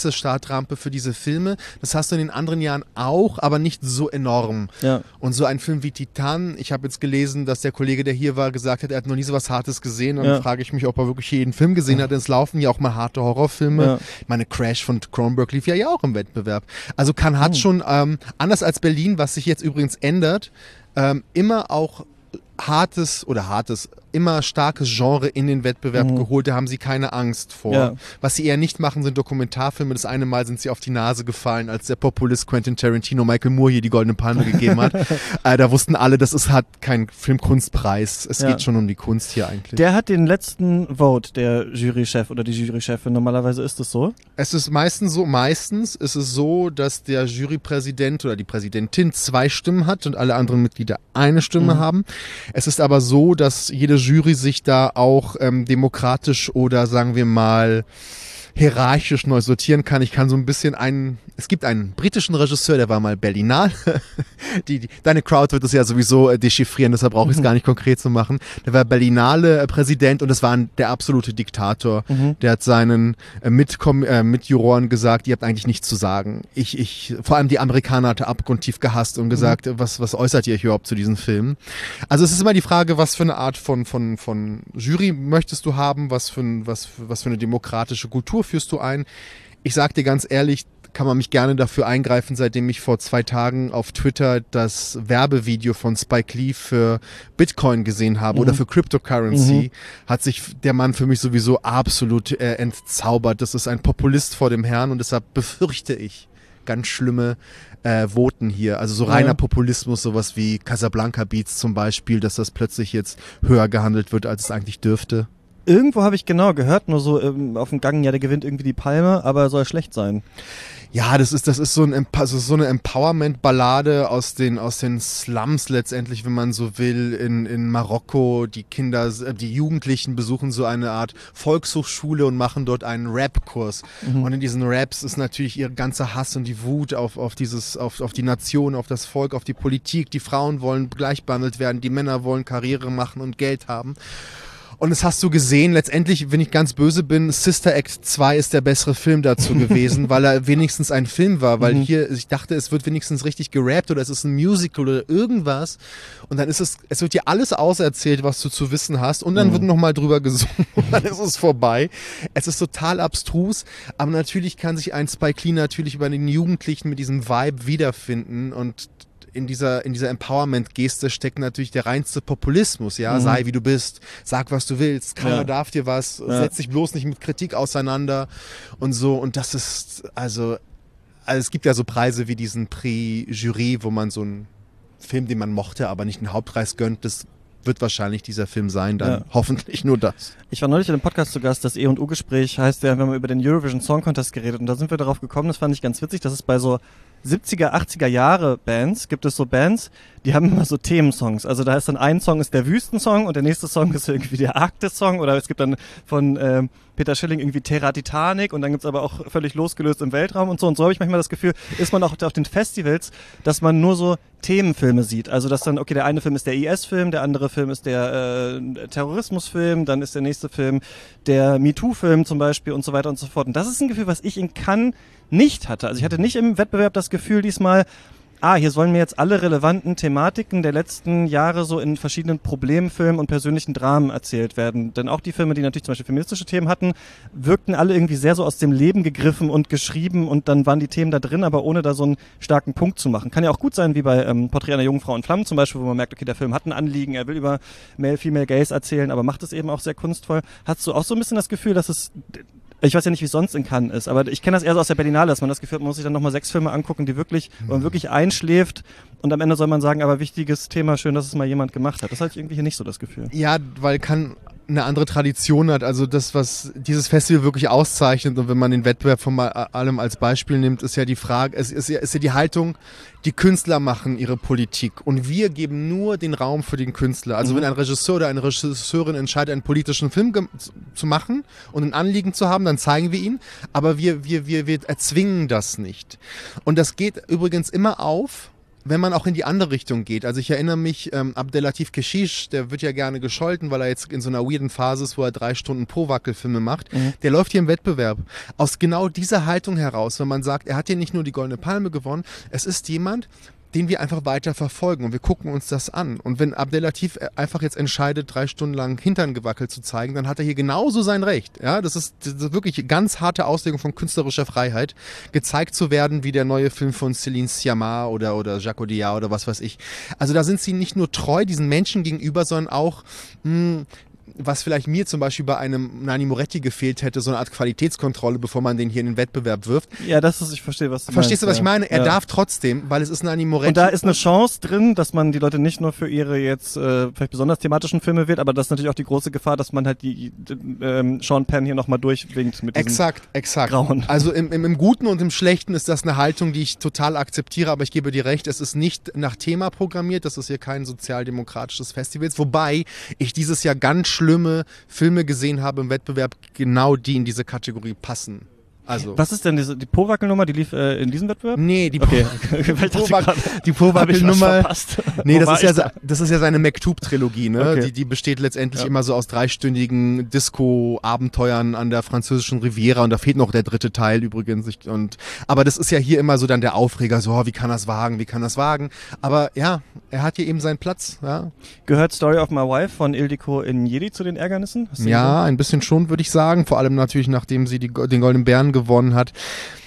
Speaker 3: heiße Startrampe für diese Filme. Das hast du in den anderen Jahren auch, aber nicht so enorm.
Speaker 1: Ja.
Speaker 3: Und so ein Film wie Titan, ich habe jetzt gelesen, dass der Kollege, der hier war, gesagt hat, er hat noch nie so was Hartes gesehen. Und
Speaker 1: ja.
Speaker 3: dann frage ich mich, ob er wirklich jeden Film gesehen ja. hat. Es laufen ja auch mal harte Horrorfilme. Ja. Ich meine, Crash von Cronenberg lief ja, ja auch im Wettbewerb. Also Cannes hat hm. schon, ähm, anders als Berlin, was sich jetzt übrigens ändert, ähm, immer auch hartes oder hartes, immer starkes Genre in den Wettbewerb mhm. geholt, da haben sie keine Angst vor. Ja. Was sie eher nicht machen, sind Dokumentarfilme. Das eine Mal sind sie auf die Nase gefallen, als der Populist Quentin Tarantino Michael Moore hier die Goldene Palme gegeben hat. äh, da wussten alle, das ist halt kein Filmkunstpreis. Es ja. geht schon um die Kunst hier eigentlich.
Speaker 1: Der hat den letzten Vote, der Jurychef oder die Jurychefin. Normalerweise ist es so?
Speaker 3: Es ist meistens so, meistens ist es so, dass der Jurypräsident oder die Präsidentin zwei Stimmen hat und alle anderen Mitglieder eine Stimme mhm. haben. Es ist aber so, dass jede Jury sich da auch ähm, demokratisch oder sagen wir mal hierarchisch neu sortieren kann. Ich kann so ein bisschen einen, es gibt einen britischen Regisseur, der war mal Berlinale. die, die, deine Crowd wird das ja sowieso äh, dechiffrieren, deshalb brauche ich es gar nicht konkret zu machen. Der war Berlinale äh, Präsident und das war ein, der absolute Diktator. Mhm. Der hat seinen äh, Mitkom- äh, Mitjuroren gesagt, ihr habt eigentlich nichts zu sagen. Ich, ich, vor allem die Amerikaner hat er abgrundtief gehasst und gesagt, mhm. was, was äußert ihr euch überhaupt zu diesen Filmen? Also es ist immer die Frage, was für eine Art von, von, von Jury möchtest du haben, was für, ein, was, was für eine demokratische Kultur führst du ein? Ich sag dir ganz ehrlich, kann man mich gerne dafür eingreifen, seitdem ich vor zwei Tagen auf Twitter das Werbevideo von Spike Lee für Bitcoin gesehen habe mhm. oder für Cryptocurrency, mhm. hat sich der Mann für mich sowieso absolut äh, entzaubert. Das ist ein Populist vor dem Herrn und deshalb befürchte ich ganz schlimme äh, Voten hier. Also so reiner ja. Populismus, sowas wie Casablanca Beats zum Beispiel, dass das plötzlich jetzt höher gehandelt wird, als es eigentlich dürfte.
Speaker 1: Irgendwo habe ich genau gehört, nur so ähm, auf dem Gang, ja, der gewinnt irgendwie die Palme, aber er soll schlecht sein.
Speaker 3: Ja, das ist das ist so ein also so eine Empowerment-Ballade aus den aus den Slums letztendlich, wenn man so will, in in Marokko. Die Kinder, die Jugendlichen besuchen so eine Art Volkshochschule und machen dort einen Rap-Kurs. Mhm. Und in diesen Raps ist natürlich ihr ganzer Hass und die Wut auf auf dieses auf auf die Nation, auf das Volk, auf die Politik. Die Frauen wollen gleich behandelt werden, die Männer wollen Karriere machen und Geld haben. Und das hast du gesehen, letztendlich, wenn ich ganz böse bin, Sister Act zwei ist der bessere Film dazu gewesen, weil er wenigstens ein Film war, weil mhm. hier, ich dachte, es wird wenigstens richtig gerappt oder es ist ein Musical oder irgendwas und dann ist es, es wird dir alles auserzählt, was du zu wissen hast und dann mhm. wird nochmal drüber gesungen und dann ist es vorbei. Es ist total abstrus, aber natürlich kann sich ein Spike Lee natürlich über den Jugendlichen mit diesem Vibe wiederfinden und in dieser, in dieser Empowerment-Geste steckt natürlich der reinste Populismus, ja, mhm. sei wie du bist, sag was du willst, keiner ja. darf dir was, ja. setz dich bloß nicht mit Kritik auseinander und so und das ist, also, also es gibt ja so Preise wie diesen Prix Jury, wo man so einen Film, den man mochte, aber nicht einen Hauptpreis gönnt, das wird wahrscheinlich dieser Film sein, dann ja. hoffentlich nur das.
Speaker 1: Ich war neulich in einem Podcast zu Gast, das E und U-Gespräch heißt ja, wir haben über den Eurovision Song Contest geredet und da sind wir darauf gekommen, das fand ich ganz witzig, dass es bei so siebziger, achtziger Jahre Bands, gibt es so Bands, die haben immer so Themensongs. Also da ist dann ein Song ist der Wüstensong und der nächste Song ist irgendwie der Arktis-Song oder es gibt dann von ähm, Peter Schilling irgendwie Terra Titanic und dann gibt's aber auch völlig losgelöst im Weltraum und so. Und so habe ich manchmal das Gefühl, ist man auch auf den Festivals, dass man nur so Themenfilme sieht. Also dass dann, okay, der eine Film ist der I S-Film, der andere Film ist der äh, Terrorismusfilm, dann ist der nächste Film der MeToo-Film zum Beispiel und so weiter und so fort. Und das ist ein Gefühl, was ich in Cannes nicht hatte. Also ich hatte nicht im Wettbewerb das Gefühl diesmal, ah, hier sollen mir jetzt alle relevanten Thematiken der letzten Jahre so in verschiedenen Problemfilmen und persönlichen Dramen erzählt werden. Denn auch die Filme, die natürlich zum Beispiel feministische Themen hatten, wirkten alle irgendwie sehr so aus dem Leben gegriffen und geschrieben und dann waren die Themen da drin, aber ohne da so einen starken Punkt zu machen. Kann ja auch gut sein, wie bei ähm, Porträt einer jungen Frau in Flammen zum Beispiel, wo man merkt, okay, der Film hat ein Anliegen, er will über Male, Female, Gays erzählen, aber macht es eben auch sehr kunstvoll. Hast du auch so ein bisschen das Gefühl, dass es... Ich weiß ja nicht, wie es sonst in Cannes ist, aber ich kenne das eher so aus der Berlinale, dass man das Gefühl hat, man muss sich dann nochmal sechs Filme angucken, die wirklich, wo man wirklich einschläft und am Ende soll man sagen, aber wichtiges Thema, schön, dass es mal jemand gemacht hat. Das hatte ich irgendwie hier nicht so das Gefühl.
Speaker 3: Ja, weil Cannes eine andere Tradition hat, also das, was dieses Festival wirklich auszeichnet und wenn man den Wettbewerb von allem als Beispiel nimmt, ist ja die Frage, es ist ja, ist ja die Haltung, die Künstler machen ihre Politik und wir geben nur den Raum für den Künstler. Also mhm. wenn ein Regisseur oder eine Regisseurin entscheidet, einen politischen Film ge- zu machen und ein Anliegen zu haben, dann zeigen wir ihn, aber wir, wir, wir, wir erzwingen das nicht. Und das geht übrigens immer auf, wenn man auch in die andere Richtung geht. Also ich erinnere mich, ähm, Abdelatif Kechiche, der wird ja gerne gescholten, weil er jetzt in so einer weirden Phase ist, wo er drei Stunden Po-Wackelfilme macht. Mhm. Der läuft hier im Wettbewerb. Aus genau dieser Haltung heraus, wenn man sagt, er hat hier nicht nur die Goldene Palme gewonnen, es ist jemand, den wir einfach weiter verfolgen und wir gucken uns das an. Und wenn Abdelatif einfach jetzt entscheidet, drei Stunden lang Hintern gewackelt zu zeigen, dann hat er hier genauso sein Recht. Ja, das ist, das ist wirklich ganz harte Auslegung von künstlerischer Freiheit, gezeigt zu werden wie der neue Film von Céline Sciamma oder, oder Jacques Audiard oder was weiß ich. Also da sind sie nicht nur treu diesen Menschen gegenüber, sondern auch mh, was vielleicht mir zum Beispiel bei einem Nanni Moretti gefehlt hätte, so eine Art Qualitätskontrolle, bevor man den hier in den Wettbewerb wirft.
Speaker 1: Ja, das ist, ich verstehe, was du
Speaker 3: Verstehst
Speaker 1: meinst,
Speaker 3: du, was
Speaker 1: ja.
Speaker 3: ich meine? Er
Speaker 1: ja.
Speaker 3: darf trotzdem, weil es ist Nanni Moretti.
Speaker 1: Und da ist eine Chance drin, dass man die Leute nicht nur für ihre jetzt äh, vielleicht besonders thematischen Filme wählt, aber das ist natürlich auch die große Gefahr, dass man halt die, die ähm, Sean Penn hier nochmal durchwinkt mit diesem
Speaker 3: Exakt, exakt.
Speaker 1: Grauen.
Speaker 3: Also im, im, im Guten und im Schlechten ist das eine Haltung, die ich total akzeptiere, aber ich gebe dir recht, es ist nicht nach Thema programmiert, das ist hier kein sozialdemokratisches Festival, wobei ich dieses Jahr ganz schlimme Filme gesehen habe im Wettbewerb, genau die in diese Kategorie passen. Also.
Speaker 1: Was ist denn diese, die Po-Wackel-Nummer, die lief äh, in diesem Wettbewerb?
Speaker 3: Nee, die
Speaker 1: okay.
Speaker 3: Po-Wackel-Nummer. Nee, das ist, ja,
Speaker 1: da?
Speaker 3: das ist ja seine Maktub-Trilogie, ne?
Speaker 1: Okay.
Speaker 3: Die, die besteht letztendlich
Speaker 1: ja.
Speaker 3: immer so aus dreistündigen Disco-Abenteuern an der französischen Riviera und da fehlt noch der dritte Teil übrigens. Und, aber das ist ja hier immer so dann der Aufreger, so, oh, wie kann das wagen, wie kann das wagen? Aber ja, er hat hier eben seinen Platz. Ja.
Speaker 1: Gehört Story of My Wife von Ildiko Njedi zu den Ärgernissen?
Speaker 3: Ja, ein bisschen schon, würde ich sagen. Vor allem natürlich, nachdem sie die, den Goldenen Bären gewonnen hat.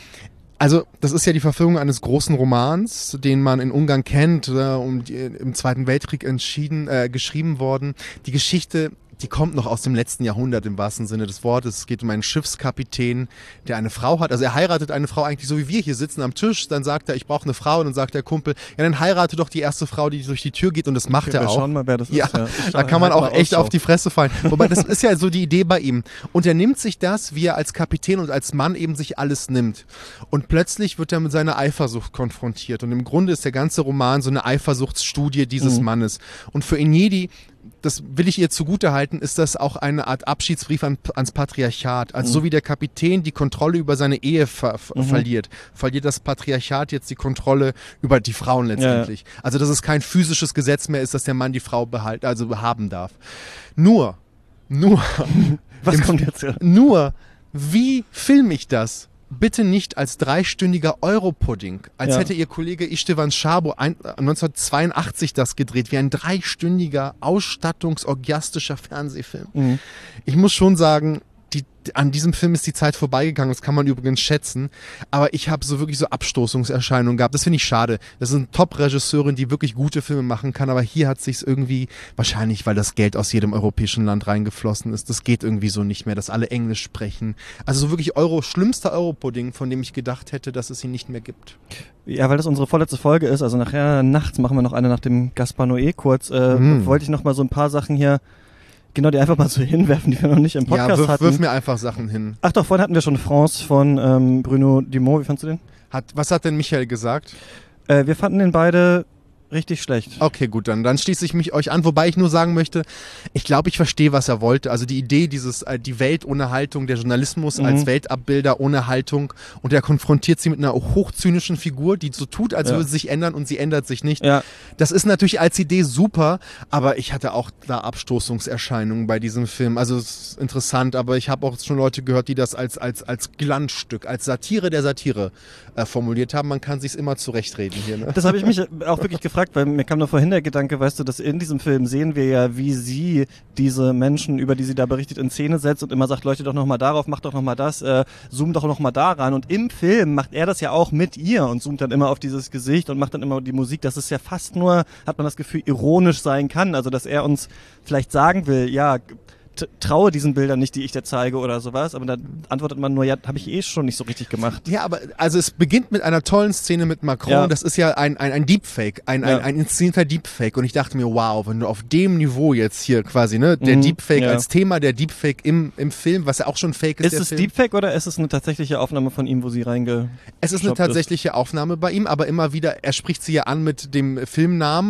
Speaker 3: Also, das ist ja die Verfilmung eines großen Romans, den man in Ungarn kennt, äh, um die, im Zweiten Weltkrieg entschieden, äh, geschrieben worden. Die Geschichte, die kommt noch aus dem letzten Jahrhundert im wahrsten Sinne des Wortes. Es geht um einen Schiffskapitän, der eine Frau hat. Also er heiratet eine Frau eigentlich so wie wir hier sitzen am Tisch. Dann sagt er, ich brauche eine Frau. Und dann sagt der Kumpel, ja, dann heirate doch die erste Frau, die durch die Tür geht. Und das macht
Speaker 1: okay,
Speaker 3: er
Speaker 1: wir
Speaker 3: auch.
Speaker 1: Schauen mal, wer das
Speaker 3: ja,
Speaker 1: ist. Ja,
Speaker 3: da kann man
Speaker 1: halt
Speaker 3: auch echt auf die Fresse fallen. Wobei, das ist ja so die Idee bei ihm. Und er nimmt sich das, wie er als Kapitän und als Mann eben sich alles nimmt. Und plötzlich wird er mit seiner Eifersucht konfrontiert. Und im Grunde ist der ganze Roman so eine Eifersuchtsstudie dieses mhm. Mannes. Und für Njedi, das will ich ihr zugutehalten, ist das auch eine Art Abschiedsbrief an, ans Patriarchat. Also mhm. so wie der Kapitän die Kontrolle über seine Ehe ver- mhm. verliert, verliert das Patriarchat jetzt die Kontrolle über die Frauen letztendlich. Ja, ja. Also dass es kein physisches Gesetz mehr ist, dass der Mann die Frau behalten, also haben darf. Nur, nur,
Speaker 1: was
Speaker 3: im,
Speaker 1: kommt jetzt?
Speaker 3: Nur, wie filme ich das? Bitte nicht als dreistündiger Europudding, als ja. hätte ihr Kollege Istvan Szabo ein, neunzehnhundertzweiundachtzig das gedreht, wie ein dreistündiger, ausstattungsorgiastischer Fernsehfilm. Mhm. Ich muss schon sagen, die, an diesem Film ist die Zeit vorbeigegangen, das kann man übrigens schätzen, aber ich habe so wirklich so Abstoßungserscheinungen gehabt, das finde ich schade. Das ist eine Top-Regisseurin, die wirklich gute Filme machen kann, aber hier hat sich's irgendwie, wahrscheinlich weil das Geld aus jedem europäischen Land reingeflossen ist, das geht irgendwie so nicht mehr, dass alle Englisch sprechen. Also so wirklich Euro, schlimmster Europudding, von dem ich gedacht hätte, dass es ihn nicht mehr gibt.
Speaker 1: Ja, weil das unsere vorletzte Folge ist, also nachher nachts machen wir noch eine nach dem Gaspar Noé kurz, äh, mhm. wollte ich noch mal so ein paar Sachen hier Genau, die einfach mal so hinwerfen, die wir noch nicht im Podcast
Speaker 3: ja, wirf,
Speaker 1: hatten.
Speaker 3: wirf mir einfach Sachen hin.
Speaker 1: Ach doch, vorhin hatten wir schon France von ähm, Bruno Dumont. Wie fandst du den?
Speaker 3: Hat, was hat denn Michael gesagt?
Speaker 1: Äh, wir fanden den beide richtig schlecht.
Speaker 3: Okay, gut, dann, dann schließe ich mich euch an, wobei ich nur sagen möchte, ich glaube, ich verstehe, was er wollte. Also die Idee, dieses, äh, die Welt ohne Haltung, der Journalismus mhm. als Weltabbilder ohne Haltung und er konfrontiert sie mit einer hochzynischen Figur, die so tut, als ja. würde sie sich ändern und sie ändert sich nicht.
Speaker 1: Ja.
Speaker 3: Das ist natürlich als Idee super, aber ich hatte auch da Abstoßungserscheinungen bei diesem Film. Also es ist interessant, aber ich habe auch schon Leute gehört, die das als, als, als Glanzstück, als Satire der Satire äh, formuliert haben. Man kann sich's immer zurechtreden hier. Ne?
Speaker 1: Das habe ich mich auch wirklich gefragt. Weil mir kam nur vorhin der Gedanke, weißt du, dass in diesem Film sehen wir ja, wie sie diese Menschen, über die sie da berichtet, in Szene setzt und immer sagt, leuchtet doch nochmal darauf, macht doch nochmal das, äh, zoom doch nochmal da ran. Und im Film macht er das ja auch mit ihr und zoomt dann immer auf dieses Gesicht und macht dann immer die Musik, dass es ja fast nur, hat man das Gefühl, ironisch sein kann. Also, dass er uns vielleicht sagen will, ja, traue diesen Bildern nicht, die ich dir zeige oder sowas, aber dann antwortet man nur, ja, habe ich eh schon nicht so richtig gemacht.
Speaker 3: Ja, aber also es beginnt mit einer tollen Szene mit Macron, ja. das ist ja ein, ein, ein Deepfake, ein, ja. ein, ein inszenierter Deepfake und ich dachte mir, wow, wenn du auf dem Niveau jetzt hier quasi, ne, der mhm, Deepfake ja. als Thema, der Deepfake im, im Film, was ja auch schon fake ist.
Speaker 1: Ist es
Speaker 3: Film.
Speaker 1: Deepfake oder ist es eine tatsächliche Aufnahme von ihm, wo sie reinge...
Speaker 3: Es ist eine tatsächliche ist? Aufnahme bei ihm, aber immer wieder, er spricht sie ja an mit dem Filmnamen,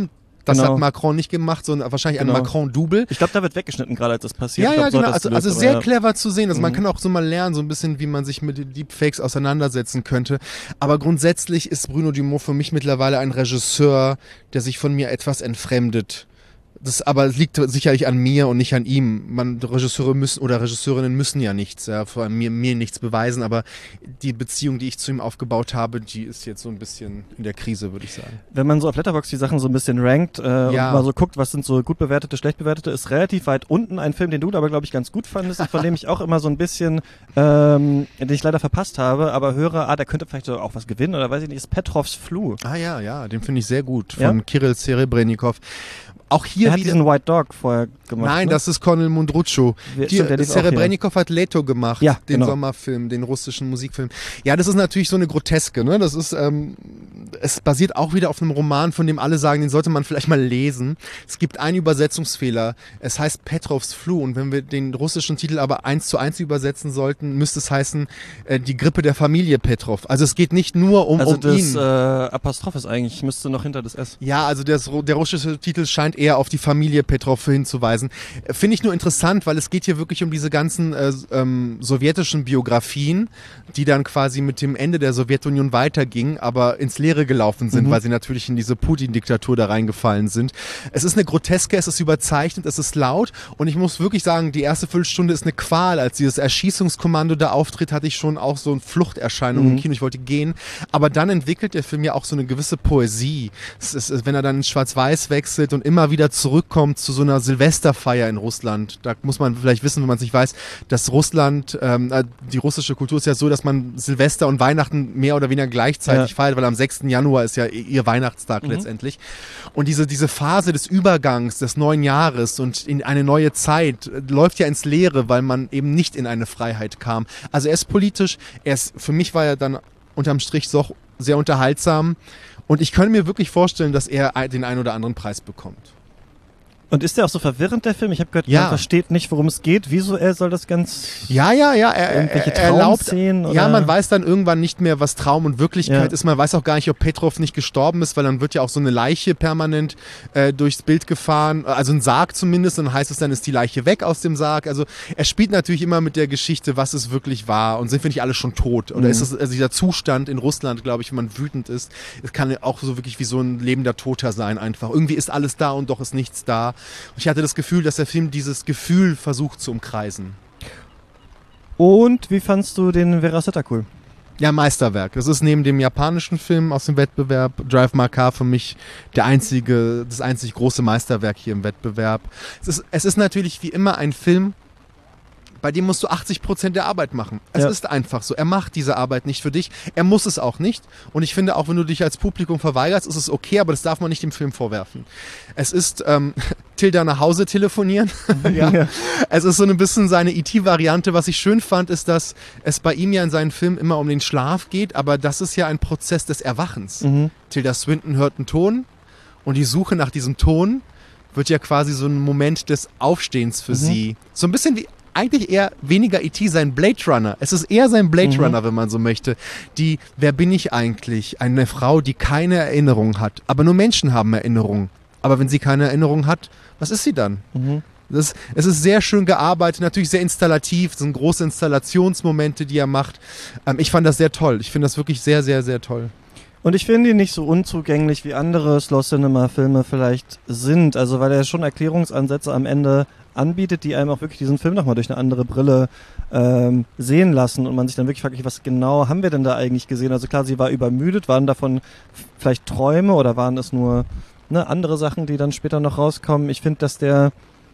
Speaker 3: Das
Speaker 1: genau.
Speaker 3: hat Macron nicht gemacht, sondern wahrscheinlich genau. ein Macron-Double.
Speaker 1: Ich glaube, da wird weggeschnitten, gerade als das passiert.
Speaker 3: Ja,
Speaker 1: ich
Speaker 3: ja,
Speaker 1: glaub,
Speaker 3: genau.
Speaker 1: So
Speaker 3: also, also sehr
Speaker 1: aber,
Speaker 3: clever zu sehen. Also mhm. man kann auch so mal lernen, so ein bisschen, wie man sich mit Deepfakes auseinandersetzen könnte. Aber grundsätzlich ist Bruno Dumont für mich mittlerweile ein Regisseur, der sich von mir etwas entfremdet. Das aber liegt sicherlich an mir und nicht an ihm. Man, Regisseure müssen oder Regisseurinnen müssen ja nichts, ja, vor allem mir, mir nichts beweisen, aber die Beziehung, die ich zu ihm aufgebaut habe, die ist jetzt so ein bisschen in der Krise, würde ich sagen.
Speaker 1: Wenn man so auf Letterboxd die Sachen so ein bisschen rankt äh, ja. und mal so guckt, was sind so gut bewertete, schlecht bewertete, ist relativ weit unten ein Film, den du aber, glaube ich, ganz gut fandest und von dem ich auch immer so ein bisschen, ähm, den ich leider verpasst habe, aber höre, ah, der könnte vielleicht auch was gewinnen oder weiß ich nicht, ist Petrovs Fluh.
Speaker 3: Ah ja, ja, den finde ich sehr gut, von
Speaker 1: ja?
Speaker 3: Kirill Serebrennikov. Auch hier
Speaker 1: er hat
Speaker 3: wieder
Speaker 1: diesen White Dog vorher gemacht.
Speaker 3: Nein,
Speaker 1: ne?
Speaker 3: das ist Cornel Mundruccio. Serebrennikov hat Leto gemacht,
Speaker 1: ja,
Speaker 3: den
Speaker 1: genau.
Speaker 3: Sommerfilm, den russischen Musikfilm. Ja, das ist natürlich so eine Groteske, ne? Das ist, ähm, es basiert auch wieder auf einem Roman, von dem alle sagen, den sollte man vielleicht mal lesen. Es gibt einen Übersetzungsfehler. Es heißt Petrovs Fluh und wenn wir den russischen Titel aber eins zu eins übersetzen sollten, müsste es heißen, äh, die Grippe der Familie Petrov. Also es geht nicht nur um,
Speaker 1: also
Speaker 3: um
Speaker 1: das,
Speaker 3: ihn.
Speaker 1: Äh, Apostroph ist eigentlich, müsste noch hinter das S.
Speaker 3: Ja, also der, der russische Titel scheint eher auf die Familie Petrov hinzuweisen. Finde ich nur interessant, weil es geht hier wirklich um diese ganzen äh, ähm, sowjetischen Biografien, die dann quasi mit dem Ende der Sowjetunion weitergingen, aber ins Leere gelaufen sind, mhm. weil sie natürlich in diese Putin-Diktatur da reingefallen sind. Es ist eine Groteske, es ist überzeichnet, es ist laut und ich muss wirklich sagen, die erste Viertelstunde ist eine Qual. Als dieses Erschießungskommando da auftritt, hatte ich schon auch so eine Fluchterscheinung mhm. im Kino, ich wollte gehen. Aber dann entwickelt der Film ja auch so eine gewisse Poesie. Es ist, wenn er dann in Schwarz-Weiß wechselt und immer wieder zurückkommt zu so einer Silvesterfeier in Russland. Da muss man vielleicht wissen, wenn man es nicht weiß, dass Russland, ähm, die russische Kultur ist ja so, dass man Silvester und Weihnachten mehr oder weniger gleichzeitig ja. feiert, weil am sechsten Januar ist ja ihr Weihnachtstag mhm. letztendlich. Und diese, diese Phase des Übergangs, des neuen Jahres und in eine neue Zeit äh, läuft ja ins Leere, weil man eben nicht in eine Freiheit kam. Also er ist politisch, er ist, für mich war er dann unterm Strich so sehr unterhaltsam und ich könnte mir wirklich vorstellen, dass er den einen oder anderen Preis bekommt.
Speaker 1: Und ist der auch so verwirrend, der Film? Ich habe gehört, ja. man versteht nicht, worum es geht. Visuell soll das ganz...
Speaker 3: Ja, ja, ja. Er,
Speaker 1: irgendwelche
Speaker 3: er erlaubt,
Speaker 1: Traumszenen? Oder?
Speaker 3: Ja, man weiß dann irgendwann nicht mehr, was Traum und Wirklichkeit
Speaker 1: ja.
Speaker 3: ist. Man weiß auch gar nicht, ob Petrov nicht gestorben ist, weil dann wird ja auch so eine Leiche permanent äh, durchs Bild gefahren. Also ein Sarg zumindest. Und dann heißt es, dann ist die Leiche weg aus dem Sarg. Also er spielt natürlich immer mit der Geschichte, was es wirklich war. Und sind wir nicht alle schon tot? Oder mhm. ist es also dieser Zustand in Russland, glaube ich, wenn man wütend ist, es kann auch so wirklich wie so ein lebender Toter sein einfach. Irgendwie ist alles da und doch ist nichts da. Und ich hatte das Gefühl, dass der Film dieses Gefühl versucht zu umkreisen.
Speaker 1: Und wie fandst du den Verasetta cool?
Speaker 3: Ja, Meisterwerk. Das ist neben dem japanischen Film aus dem Wettbewerb Drive My Car für mich der einzige, das einzig große Meisterwerk hier im Wettbewerb. Es ist, es ist natürlich wie immer ein Film, bei dem musst du achtzig Prozent der Arbeit machen. Es ja. ist einfach so. Er macht diese Arbeit nicht für dich. Er muss es auch nicht. Und ich finde, auch wenn du dich als Publikum verweigerst, ist es okay, aber das darf man nicht dem Film vorwerfen. Es ist ähm, Tilda nach Hause telefonieren. ja. Ja. Es ist so ein bisschen seine E T-Variante. Was ich schön fand, ist, dass es bei ihm ja in seinen Filmen immer um den Schlaf geht, aber das ist ja ein Prozess des Erwachens. Mhm. Tilda Swinton hört einen Ton und die Suche nach diesem Ton wird ja quasi so ein Moment des Aufstehens für mhm. sie. So ein bisschen wie eigentlich eher weniger E T sein Blade Runner. Es ist eher sein Blade mhm. Runner, wenn man so möchte. Die, wer bin ich eigentlich? Eine Frau, die keine Erinnerung hat. Aber nur Menschen haben Erinnerungen. Aber wenn sie keine Erinnerung hat, was ist sie dann? Mhm. Das, es ist sehr schön gearbeitet, natürlich sehr installativ. Es sind große Installationsmomente, die er macht. Ähm, ich fand das sehr toll. Ich finde das wirklich sehr, sehr, sehr toll.
Speaker 1: Und ich finde ihn nicht so unzugänglich, wie andere Slow Cinema Filme vielleicht sind. Also weil er schon Erklärungsansätze am Ende anbietet, die einem auch wirklich diesen Film nochmal durch eine andere Brille ähm, sehen lassen und man sich dann wirklich fragt, was genau haben wir denn da eigentlich gesehen? Also klar, sie war übermüdet, waren davon vielleicht Träume oder waren es nur ne, andere Sachen, die dann später noch rauskommen? Ich finde, dass der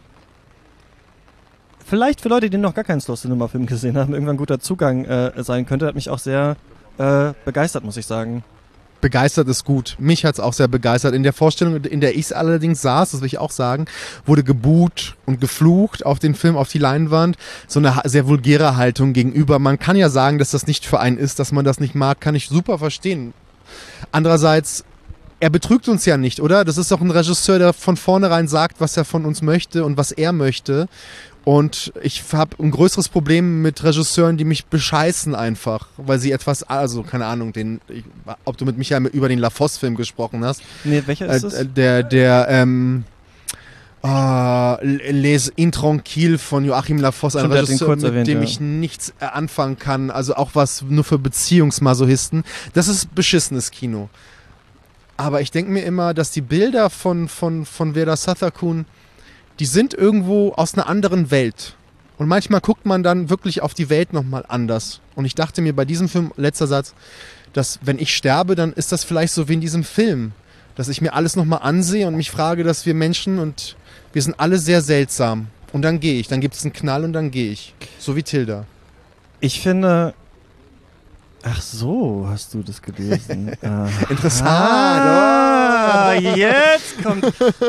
Speaker 1: vielleicht für Leute, die noch gar keinen Slow-Cinema-Film gesehen haben, irgendwann ein guter Zugang äh, sein könnte, hat mich auch sehr äh, begeistert, muss ich sagen.
Speaker 3: Begeistert ist gut. Mich hat es auch sehr begeistert. In der Vorstellung, in der ich allerdings saß, das will ich auch sagen, wurde gebuht und geflucht auf den Film, auf die Leinwand. So eine sehr vulgäre Haltung gegenüber. Man kann ja sagen, dass das nicht für einen ist, dass man das nicht mag, kann ich super verstehen. Andererseits, er betrügt uns ja nicht, oder? Das ist doch ein Regisseur, der von vornherein sagt, was er von uns möchte und was er möchte. Und ich habe ein größeres Problem mit Regisseuren, die mich bescheißen einfach, weil sie etwas, also keine Ahnung, den, ob du mit Michael über den Lafosse-Film gesprochen hast.
Speaker 1: Nee, welcher ist es?
Speaker 3: Äh, der, der, ähm, Uh, Les Intranquilles von Joachim Lafosse, ein Regisseur, mit erwähnt, dem ja. ich nichts anfangen kann, also auch was nur für Beziehungsmasochisten. Das ist beschissenes Kino. Aber ich denke mir immer, dass die Bilder von, von, von Vera Sathakun, die sind irgendwo aus einer anderen Welt. Und manchmal guckt man dann wirklich auf die Welt nochmal anders. Und ich dachte mir bei diesem Film, letzter Satz, dass wenn ich sterbe, dann ist das vielleicht so wie in diesem Film. Dass ich mir alles nochmal ansehe und mich frage, dass wir Menschen und wir sind alle sehr seltsam. Und dann gehe ich. Dann gibt es einen Knall und dann gehe ich. So wie Tilda.
Speaker 1: Ich finde... Ach so, hast du das gelesen?
Speaker 3: Interessant.
Speaker 1: Ah, oh. Jetzt kommt...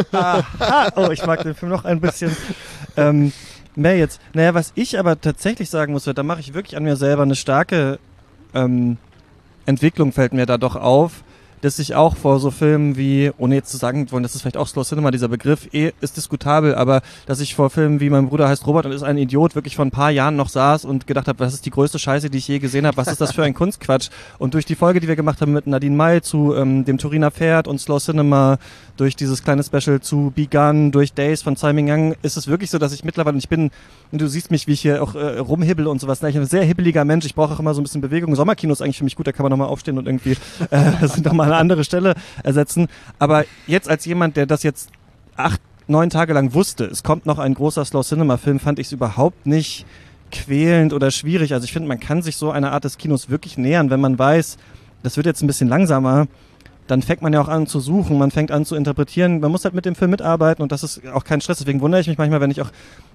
Speaker 1: Aha. Oh, ich mag den Film noch ein bisschen ähm, mehr jetzt. Naja, was ich aber tatsächlich sagen muss, da mache ich wirklich an mir selber eine starke ähm, Entwicklung, fällt mir da doch auf, dass ich auch vor so Filmen wie, ohne jetzt zu sagen wollen, das ist vielleicht auch Slow Cinema, dieser Begriff eh ist diskutabel, aber dass ich vor Filmen wie Mein Bruder heißt Robert und ist ein Idiot wirklich vor ein paar Jahren noch saß und gedacht habe, was ist die größte Scheiße, die ich je gesehen habe, was ist das für ein Kunstquatsch? Und durch die Folge, die wir gemacht haben mit Nadine May zu ähm, dem Turiner Pferd und Slow Cinema, durch dieses kleine Special zu Begun, durch Days von Tsai Ming-Yang, ist es wirklich so, dass ich mittlerweile, und ich bin, du siehst mich, wie ich hier auch äh, rumhibbel und sowas, ich bin ein sehr hibbeliger Mensch, ich brauche auch immer so ein bisschen Bewegung. Sommerkino ist eigentlich für mich gut, da kann man nochmal aufstehen und irgendwie äh, sind nochmal eine andere Stelle ersetzen. Aber jetzt als jemand, der das jetzt acht, neun Tage lang wusste, es kommt noch ein großer Slow-Cinema-Film, fand ich es überhaupt nicht quälend oder schwierig. Also ich finde, man kann sich so einer Art des Kinos wirklich nähern, wenn man weiß, das wird jetzt ein bisschen langsamer, dann fängt man ja auch an zu suchen, man fängt an zu interpretieren, man muss halt mit dem Film mitarbeiten und das ist auch kein Stress. Deswegen wundere ich mich manchmal, wenn ich auch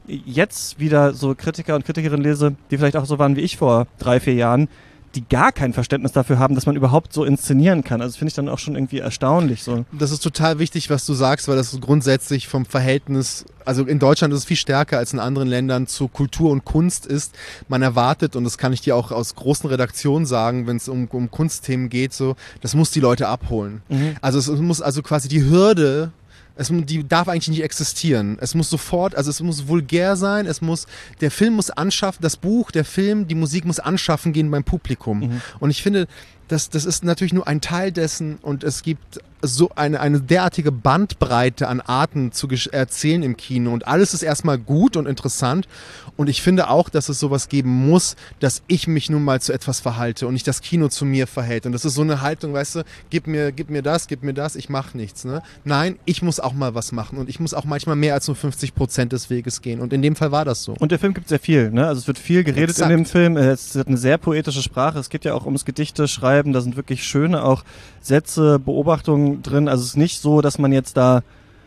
Speaker 1: jetzt wieder so Kritiker und Kritikerinnen lese, die vielleicht auch so waren wie ich vor drei, vier Jahren, die gar kein Verständnis dafür haben, dass man überhaupt so inszenieren kann. Also das finde ich dann auch schon irgendwie erstaunlich. So.
Speaker 3: Das ist total wichtig, was du sagst, weil das grundsätzlich vom Verhältnis, also in Deutschland ist es viel stärker als in anderen Ländern, zu Kultur und Kunst ist. Man erwartet, und das kann ich dir auch aus großen Redaktionen sagen, wenn es um, um Kunstthemen geht, so, das muss die Leute abholen. Mhm. Also es muss also quasi die Hürde, Es, die darf eigentlich nicht existieren. Es muss sofort, also es muss vulgär sein, es muss, der Film muss anschaffen, das Buch, der Film, die Musik muss anschaffen gehen beim Publikum. Mhm. Und ich finde, das, das ist natürlich nur ein Teil dessen und es gibt so eine, eine derartige Bandbreite an Arten zu erzählen im Kino und alles ist erstmal gut und interessant und ich finde auch, dass es sowas geben muss, dass ich mich nun mal zu etwas verhalte und nicht das Kino zu mir verhält und das ist so eine Haltung, weißt du, gib mir, gib mir das, gib mir das, ich mach nichts, ne? Nein, ich muss auch mal was machen und ich muss auch manchmal mehr als nur fünfzig Prozent des Weges gehen und in dem Fall war das so.
Speaker 1: Und der Film gibt sehr viel, ne? Also es wird viel geredet Exakt. in dem Film, es hat eine sehr poetische Sprache, es geht ja auch ums Gedichte schreiben, da sind wirklich schöne auch Sätze, Beobachtungen drin. Also es ist nicht so, dass man jetzt da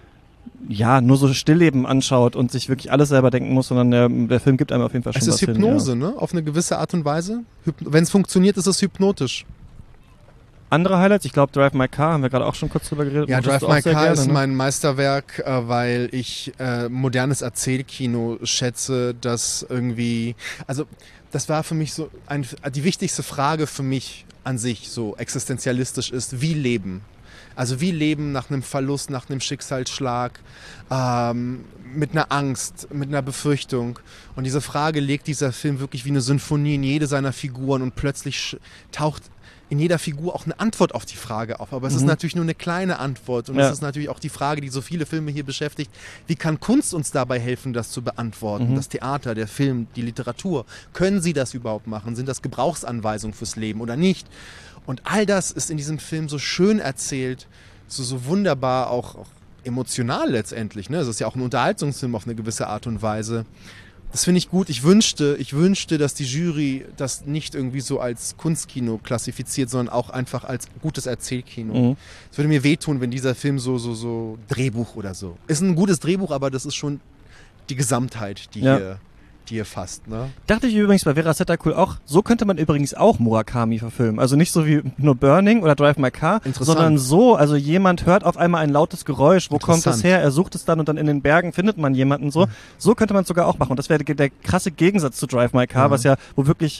Speaker 1: ja nur so Stillleben anschaut und sich wirklich alles selber denken muss, sondern der, der Film gibt einem auf jeden Fall schon was hin.
Speaker 3: Es ist Hypnose, ja. ne? Auf eine gewisse Art und Weise. Wenn es funktioniert, ist es hypnotisch.
Speaker 1: Andere Highlights? Ich glaube Drive My Car, haben wir gerade auch schon kurz drüber geredet.
Speaker 3: Ja, Drive My Car gerne, ist ne? mein Meisterwerk, äh, weil ich äh, modernes Erzählkino schätze, das irgendwie, also das war für mich so, ein, die wichtigste Frage für mich an sich, so existenzialistisch ist, wie leben? Also wie leben nach einem Verlust, nach einem Schicksalsschlag, ähm, mit einer Angst, mit einer Befürchtung. Und diese Frage legt dieser Film wirklich wie eine Symphonie in jede seiner Figuren und plötzlich taucht in jeder Figur auch eine Antwort auf die Frage auf. Aber es mhm. ist natürlich nur eine kleine Antwort. Und es ja. ist natürlich auch die Frage, die so viele Filme hier beschäftigt. Wie kann Kunst uns dabei helfen, das zu beantworten? Mhm. Das Theater, der Film, die Literatur. Können sie das überhaupt machen? Sind das Gebrauchsanweisungen fürs Leben oder nicht? Und all das ist in diesem Film so schön erzählt, so, so wunderbar auch, auch emotional letztendlich. Ne? Es ist ja auch ein Unterhaltungsfilm auf eine gewisse Art und Weise. Das finde ich gut. Ich wünschte, ich wünschte, dass die Jury das nicht irgendwie so als Kunstkino klassifiziert, sondern auch einfach als gutes Erzählkino. Mhm. Es würde mir wehtun, wenn dieser Film so, so, so Drehbuch oder so. Ist ein gutes Drehbuch, aber das ist schon die Gesamtheit, die ja. hier, die hier fasst. Ne?
Speaker 1: Dachte ich übrigens bei Vera Sathakul auch, so könnte man übrigens auch Murakami verfilmen. Also nicht so wie nur Burning oder Drive My Car, sondern so, also jemand hört auf einmal ein lautes Geräusch, wo kommt es her, er sucht es dann und dann in den Bergen findet man jemanden so. Mhm. So könnte man es sogar auch machen und das wäre der, der krasse Gegensatz zu Drive My Car, mhm. was ja, wo wirklich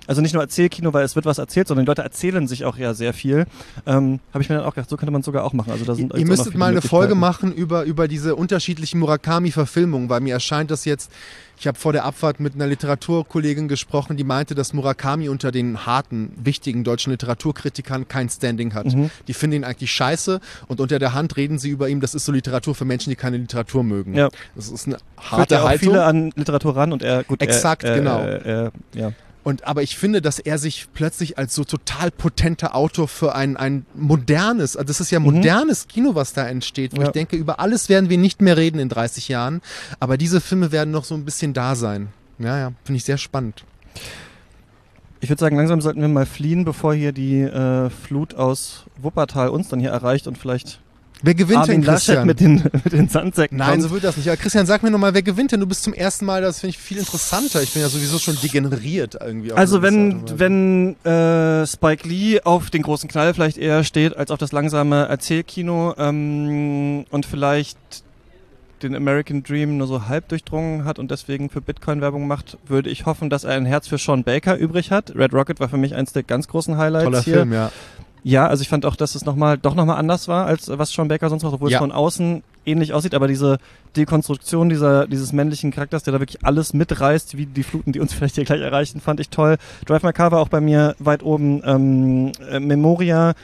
Speaker 1: Also nicht nur Erzählkino, weil es wird was erzählt, sondern die Leute erzählen sich auch ja sehr viel. Ähm, Habe ich mir dann auch gedacht, so könnte man es sogar auch machen. Also da sind
Speaker 3: Ihr müsstet mal eine Folge machen über, über diese unterschiedlichen Murakami-Verfilmungen, weil mir erscheint das jetzt, ich habe vor der Abfahrt mit einer Literaturkollegin gesprochen, die meinte, dass Murakami unter den harten, wichtigen deutschen Literaturkritikern kein Standing hat. Mhm. Die finden ihn eigentlich scheiße und unter der Hand reden sie über ihn, das ist so Literatur für Menschen, die keine Literatur mögen.
Speaker 1: Ja.
Speaker 3: Das ist eine harte
Speaker 1: Führt ja auch
Speaker 3: Haltung.
Speaker 1: viele an Literatur ran und er, gut,
Speaker 3: Exakt,
Speaker 1: er, er,
Speaker 3: genau.
Speaker 1: Er, er, ja.
Speaker 3: Und, aber ich finde, dass er sich plötzlich als so total potenter Autor für ein, ein modernes, also das ist ja modernes mhm. Kino, was da entsteht, wo ja. ich denke, über alles werden wir nicht mehr reden in dreißig Jahren, aber diese Filme werden noch so ein bisschen da sein. Ja, ja, finde ich sehr spannend.
Speaker 1: Ich würde sagen, langsam sollten wir mal fliehen, bevor hier die äh, Flut aus Wuppertal uns dann hier erreicht und vielleicht...
Speaker 3: Wer gewinnt denn, Christian?
Speaker 1: Mit den, mit den Sandsäcken.
Speaker 3: Nein, kommt. So wird das nicht. Aber Christian, sag mir nochmal, wer gewinnt denn? Du bist zum ersten Mal, das finde ich viel interessanter. Ich bin ja sowieso schon degeneriert irgendwie.
Speaker 1: Also wenn, wenn äh, Spike Lee auf den großen Knall vielleicht eher steht, als auf das langsame Erzählkino ähm, und vielleicht den American Dream nur so halb durchdrungen hat und deswegen für Bitcoin-Werbung macht, würde ich hoffen, dass er ein Herz für Sean Baker übrig hat. Red Rocket war für mich eins der ganz großen Highlights
Speaker 3: Toller
Speaker 1: hier.
Speaker 3: Film, ja.
Speaker 1: Ja, also ich fand auch, dass es noch mal, doch nochmal anders war, als was Sean Baker sonst macht, obwohl ja. es von außen ähnlich aussieht, aber diese Dekonstruktion dieser, dieses männlichen Charakters, der da wirklich alles mitreißt, wie die Fluten, die uns vielleicht hier gleich erreichen, fand ich toll. Drive My Car war auch bei mir weit oben. Ähm, äh, Memoria.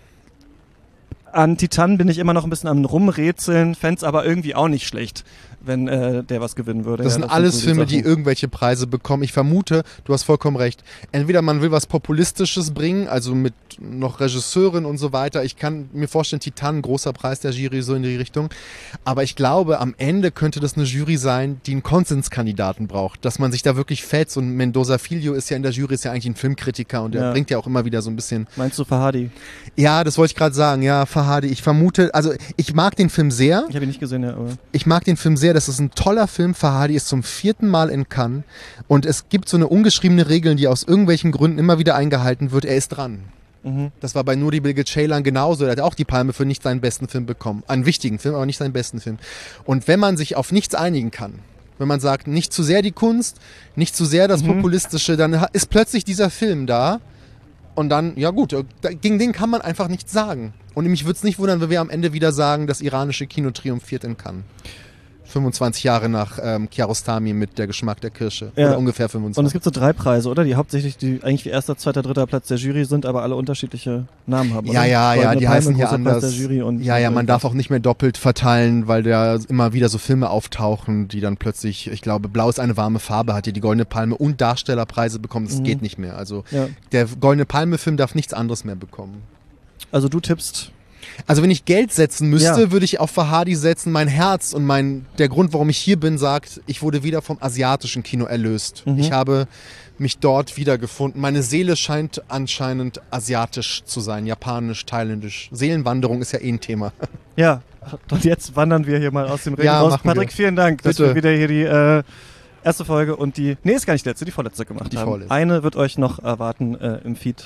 Speaker 1: An Titan bin ich immer noch ein bisschen am Rumrätseln, fänd's aber irgendwie auch nicht schlecht, wenn äh, der was gewinnen würde.
Speaker 3: Das
Speaker 1: ja,
Speaker 3: sind das alles sind so Filme, die, die irgendwelche Preise bekommen. Ich vermute, du hast vollkommen recht. Entweder man will was Populistisches bringen, also mit noch Regisseurin und so weiter. Ich kann mir vorstellen, Titan, großer Preis der Jury, so in die Richtung. Aber ich glaube, am Ende könnte das eine Jury sein, die einen Konsenskandidaten braucht. Dass man sich da wirklich fetzt. Und Mendoza Filho ist ja in der Jury, ist ja eigentlich ein Filmkritiker und der ja. bringt ja auch immer wieder so ein bisschen...
Speaker 1: Meinst du Fahadi?
Speaker 3: Ja, das wollte ich gerade sagen. Ja, Fahadi. Ich vermute, also ich mag den Film sehr.
Speaker 1: Ich habe ihn nicht gesehen, ja. Aber
Speaker 3: ich mag den Film sehr. Das ist ein toller Film. Fahadi ist zum vierten Mal in Cannes. Und es gibt so eine ungeschriebene Regel, die aus irgendwelchen Gründen immer wieder eingehalten wird. Er ist dran. Mhm. Das war bei Nuri Bilge Ceylan genauso. Er hat auch die Palme für nicht seinen besten Film bekommen. Einen wichtigen Film, aber nicht seinen besten Film. Und wenn man sich auf nichts einigen kann, wenn man sagt, nicht zu sehr die Kunst, nicht zu sehr das mhm. Populistische, dann ist plötzlich dieser Film da. Und dann, ja gut, gegen den kann man einfach nichts sagen. Und mich würde es nicht wundern, wenn wir am Ende wieder sagen, das iranische Kino triumphiert in Cannes. fünfundzwanzig Jahre nach ähm, Kiarostami mit Der Geschmack der Kirsche.
Speaker 1: Ja.
Speaker 3: Oder ungefähr fünfundzwanzig.
Speaker 1: Und es gibt so drei Preise, oder? Die hauptsächlich die eigentlich wie erster, zweiter, dritter Platz der Jury sind, aber alle unterschiedliche Namen haben.
Speaker 3: Ja,
Speaker 1: oder?
Speaker 3: ja, ja, die
Speaker 1: Palme,
Speaker 3: heißen hier anders.
Speaker 1: Der Jury und
Speaker 3: ja, ja, man darf auch nicht mehr doppelt verteilen, weil da immer wieder so Filme auftauchen, die dann plötzlich, ich glaube, Blau ist eine warme Farbe, hat hier die Goldene Palme und Darstellerpreise bekommen. Das mhm. geht nicht mehr. Also ja. der Goldene Palme-Film darf nichts anderes mehr bekommen.
Speaker 1: Also du tippst...
Speaker 3: Also wenn ich Geld setzen müsste,
Speaker 1: ja.
Speaker 3: würde ich auf Fahadi setzen. Mein Herz und mein der Grund, warum ich hier bin, sagt, ich wurde wieder vom asiatischen Kino erlöst. Mhm. Ich habe mich dort wiedergefunden. Meine Seele scheint anscheinend asiatisch zu sein, japanisch, thailändisch. Seelenwanderung ist ja eh ein Thema.
Speaker 1: Ja, und jetzt wandern wir hier mal aus dem Regen
Speaker 3: ja,
Speaker 1: raus. Patrick,
Speaker 3: wir.
Speaker 1: vielen Dank, dass
Speaker 3: Bitte.
Speaker 1: wir wieder hier die äh, erste Folge und die, nee, ist gar nicht die letzte, die vorletzte gemacht
Speaker 3: die
Speaker 1: haben.
Speaker 3: Vorletzte.
Speaker 1: Eine wird euch noch erwarten äh, im Feed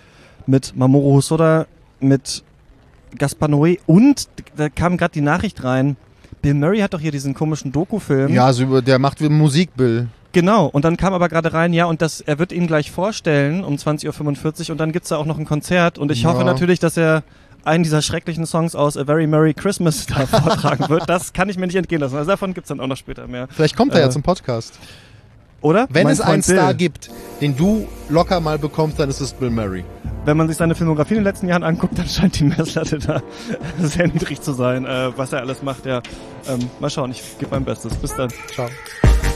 Speaker 1: mit Mamoru Hosoda, mit Gaspar Noé und da kam gerade die Nachricht rein, Bill Murray hat doch hier diesen komischen Doku-Film.
Speaker 3: Ja, also der macht Musik, Bill.
Speaker 1: Genau, und dann kam aber gerade rein, ja, und das, er wird ihn gleich vorstellen um zwanzig Uhr fünfundvierzig und dann gibt's da auch noch ein Konzert und ich
Speaker 3: ja.
Speaker 1: hoffe natürlich, dass er einen dieser schrecklichen Songs aus A Very Merry Christmas da vortragen wird. Das kann ich mir nicht entgehen lassen, also davon gibt's dann auch noch später mehr.
Speaker 3: Vielleicht kommt er
Speaker 1: äh,
Speaker 3: ja zum Podcast.
Speaker 1: Oder?
Speaker 3: Wenn
Speaker 1: mein
Speaker 3: es einen
Speaker 1: Freund
Speaker 3: Star
Speaker 1: Bill.
Speaker 3: gibt, den du locker mal bekommst, dann ist es Bill Murray.
Speaker 1: Wenn man sich seine Filmografie in den letzten Jahren anguckt, dann scheint die Messlatte da sehr niedrig zu sein, äh, was er alles macht. Ja, ähm, mal schauen, ich gebe mein Bestes. Bis dann.
Speaker 3: Ciao.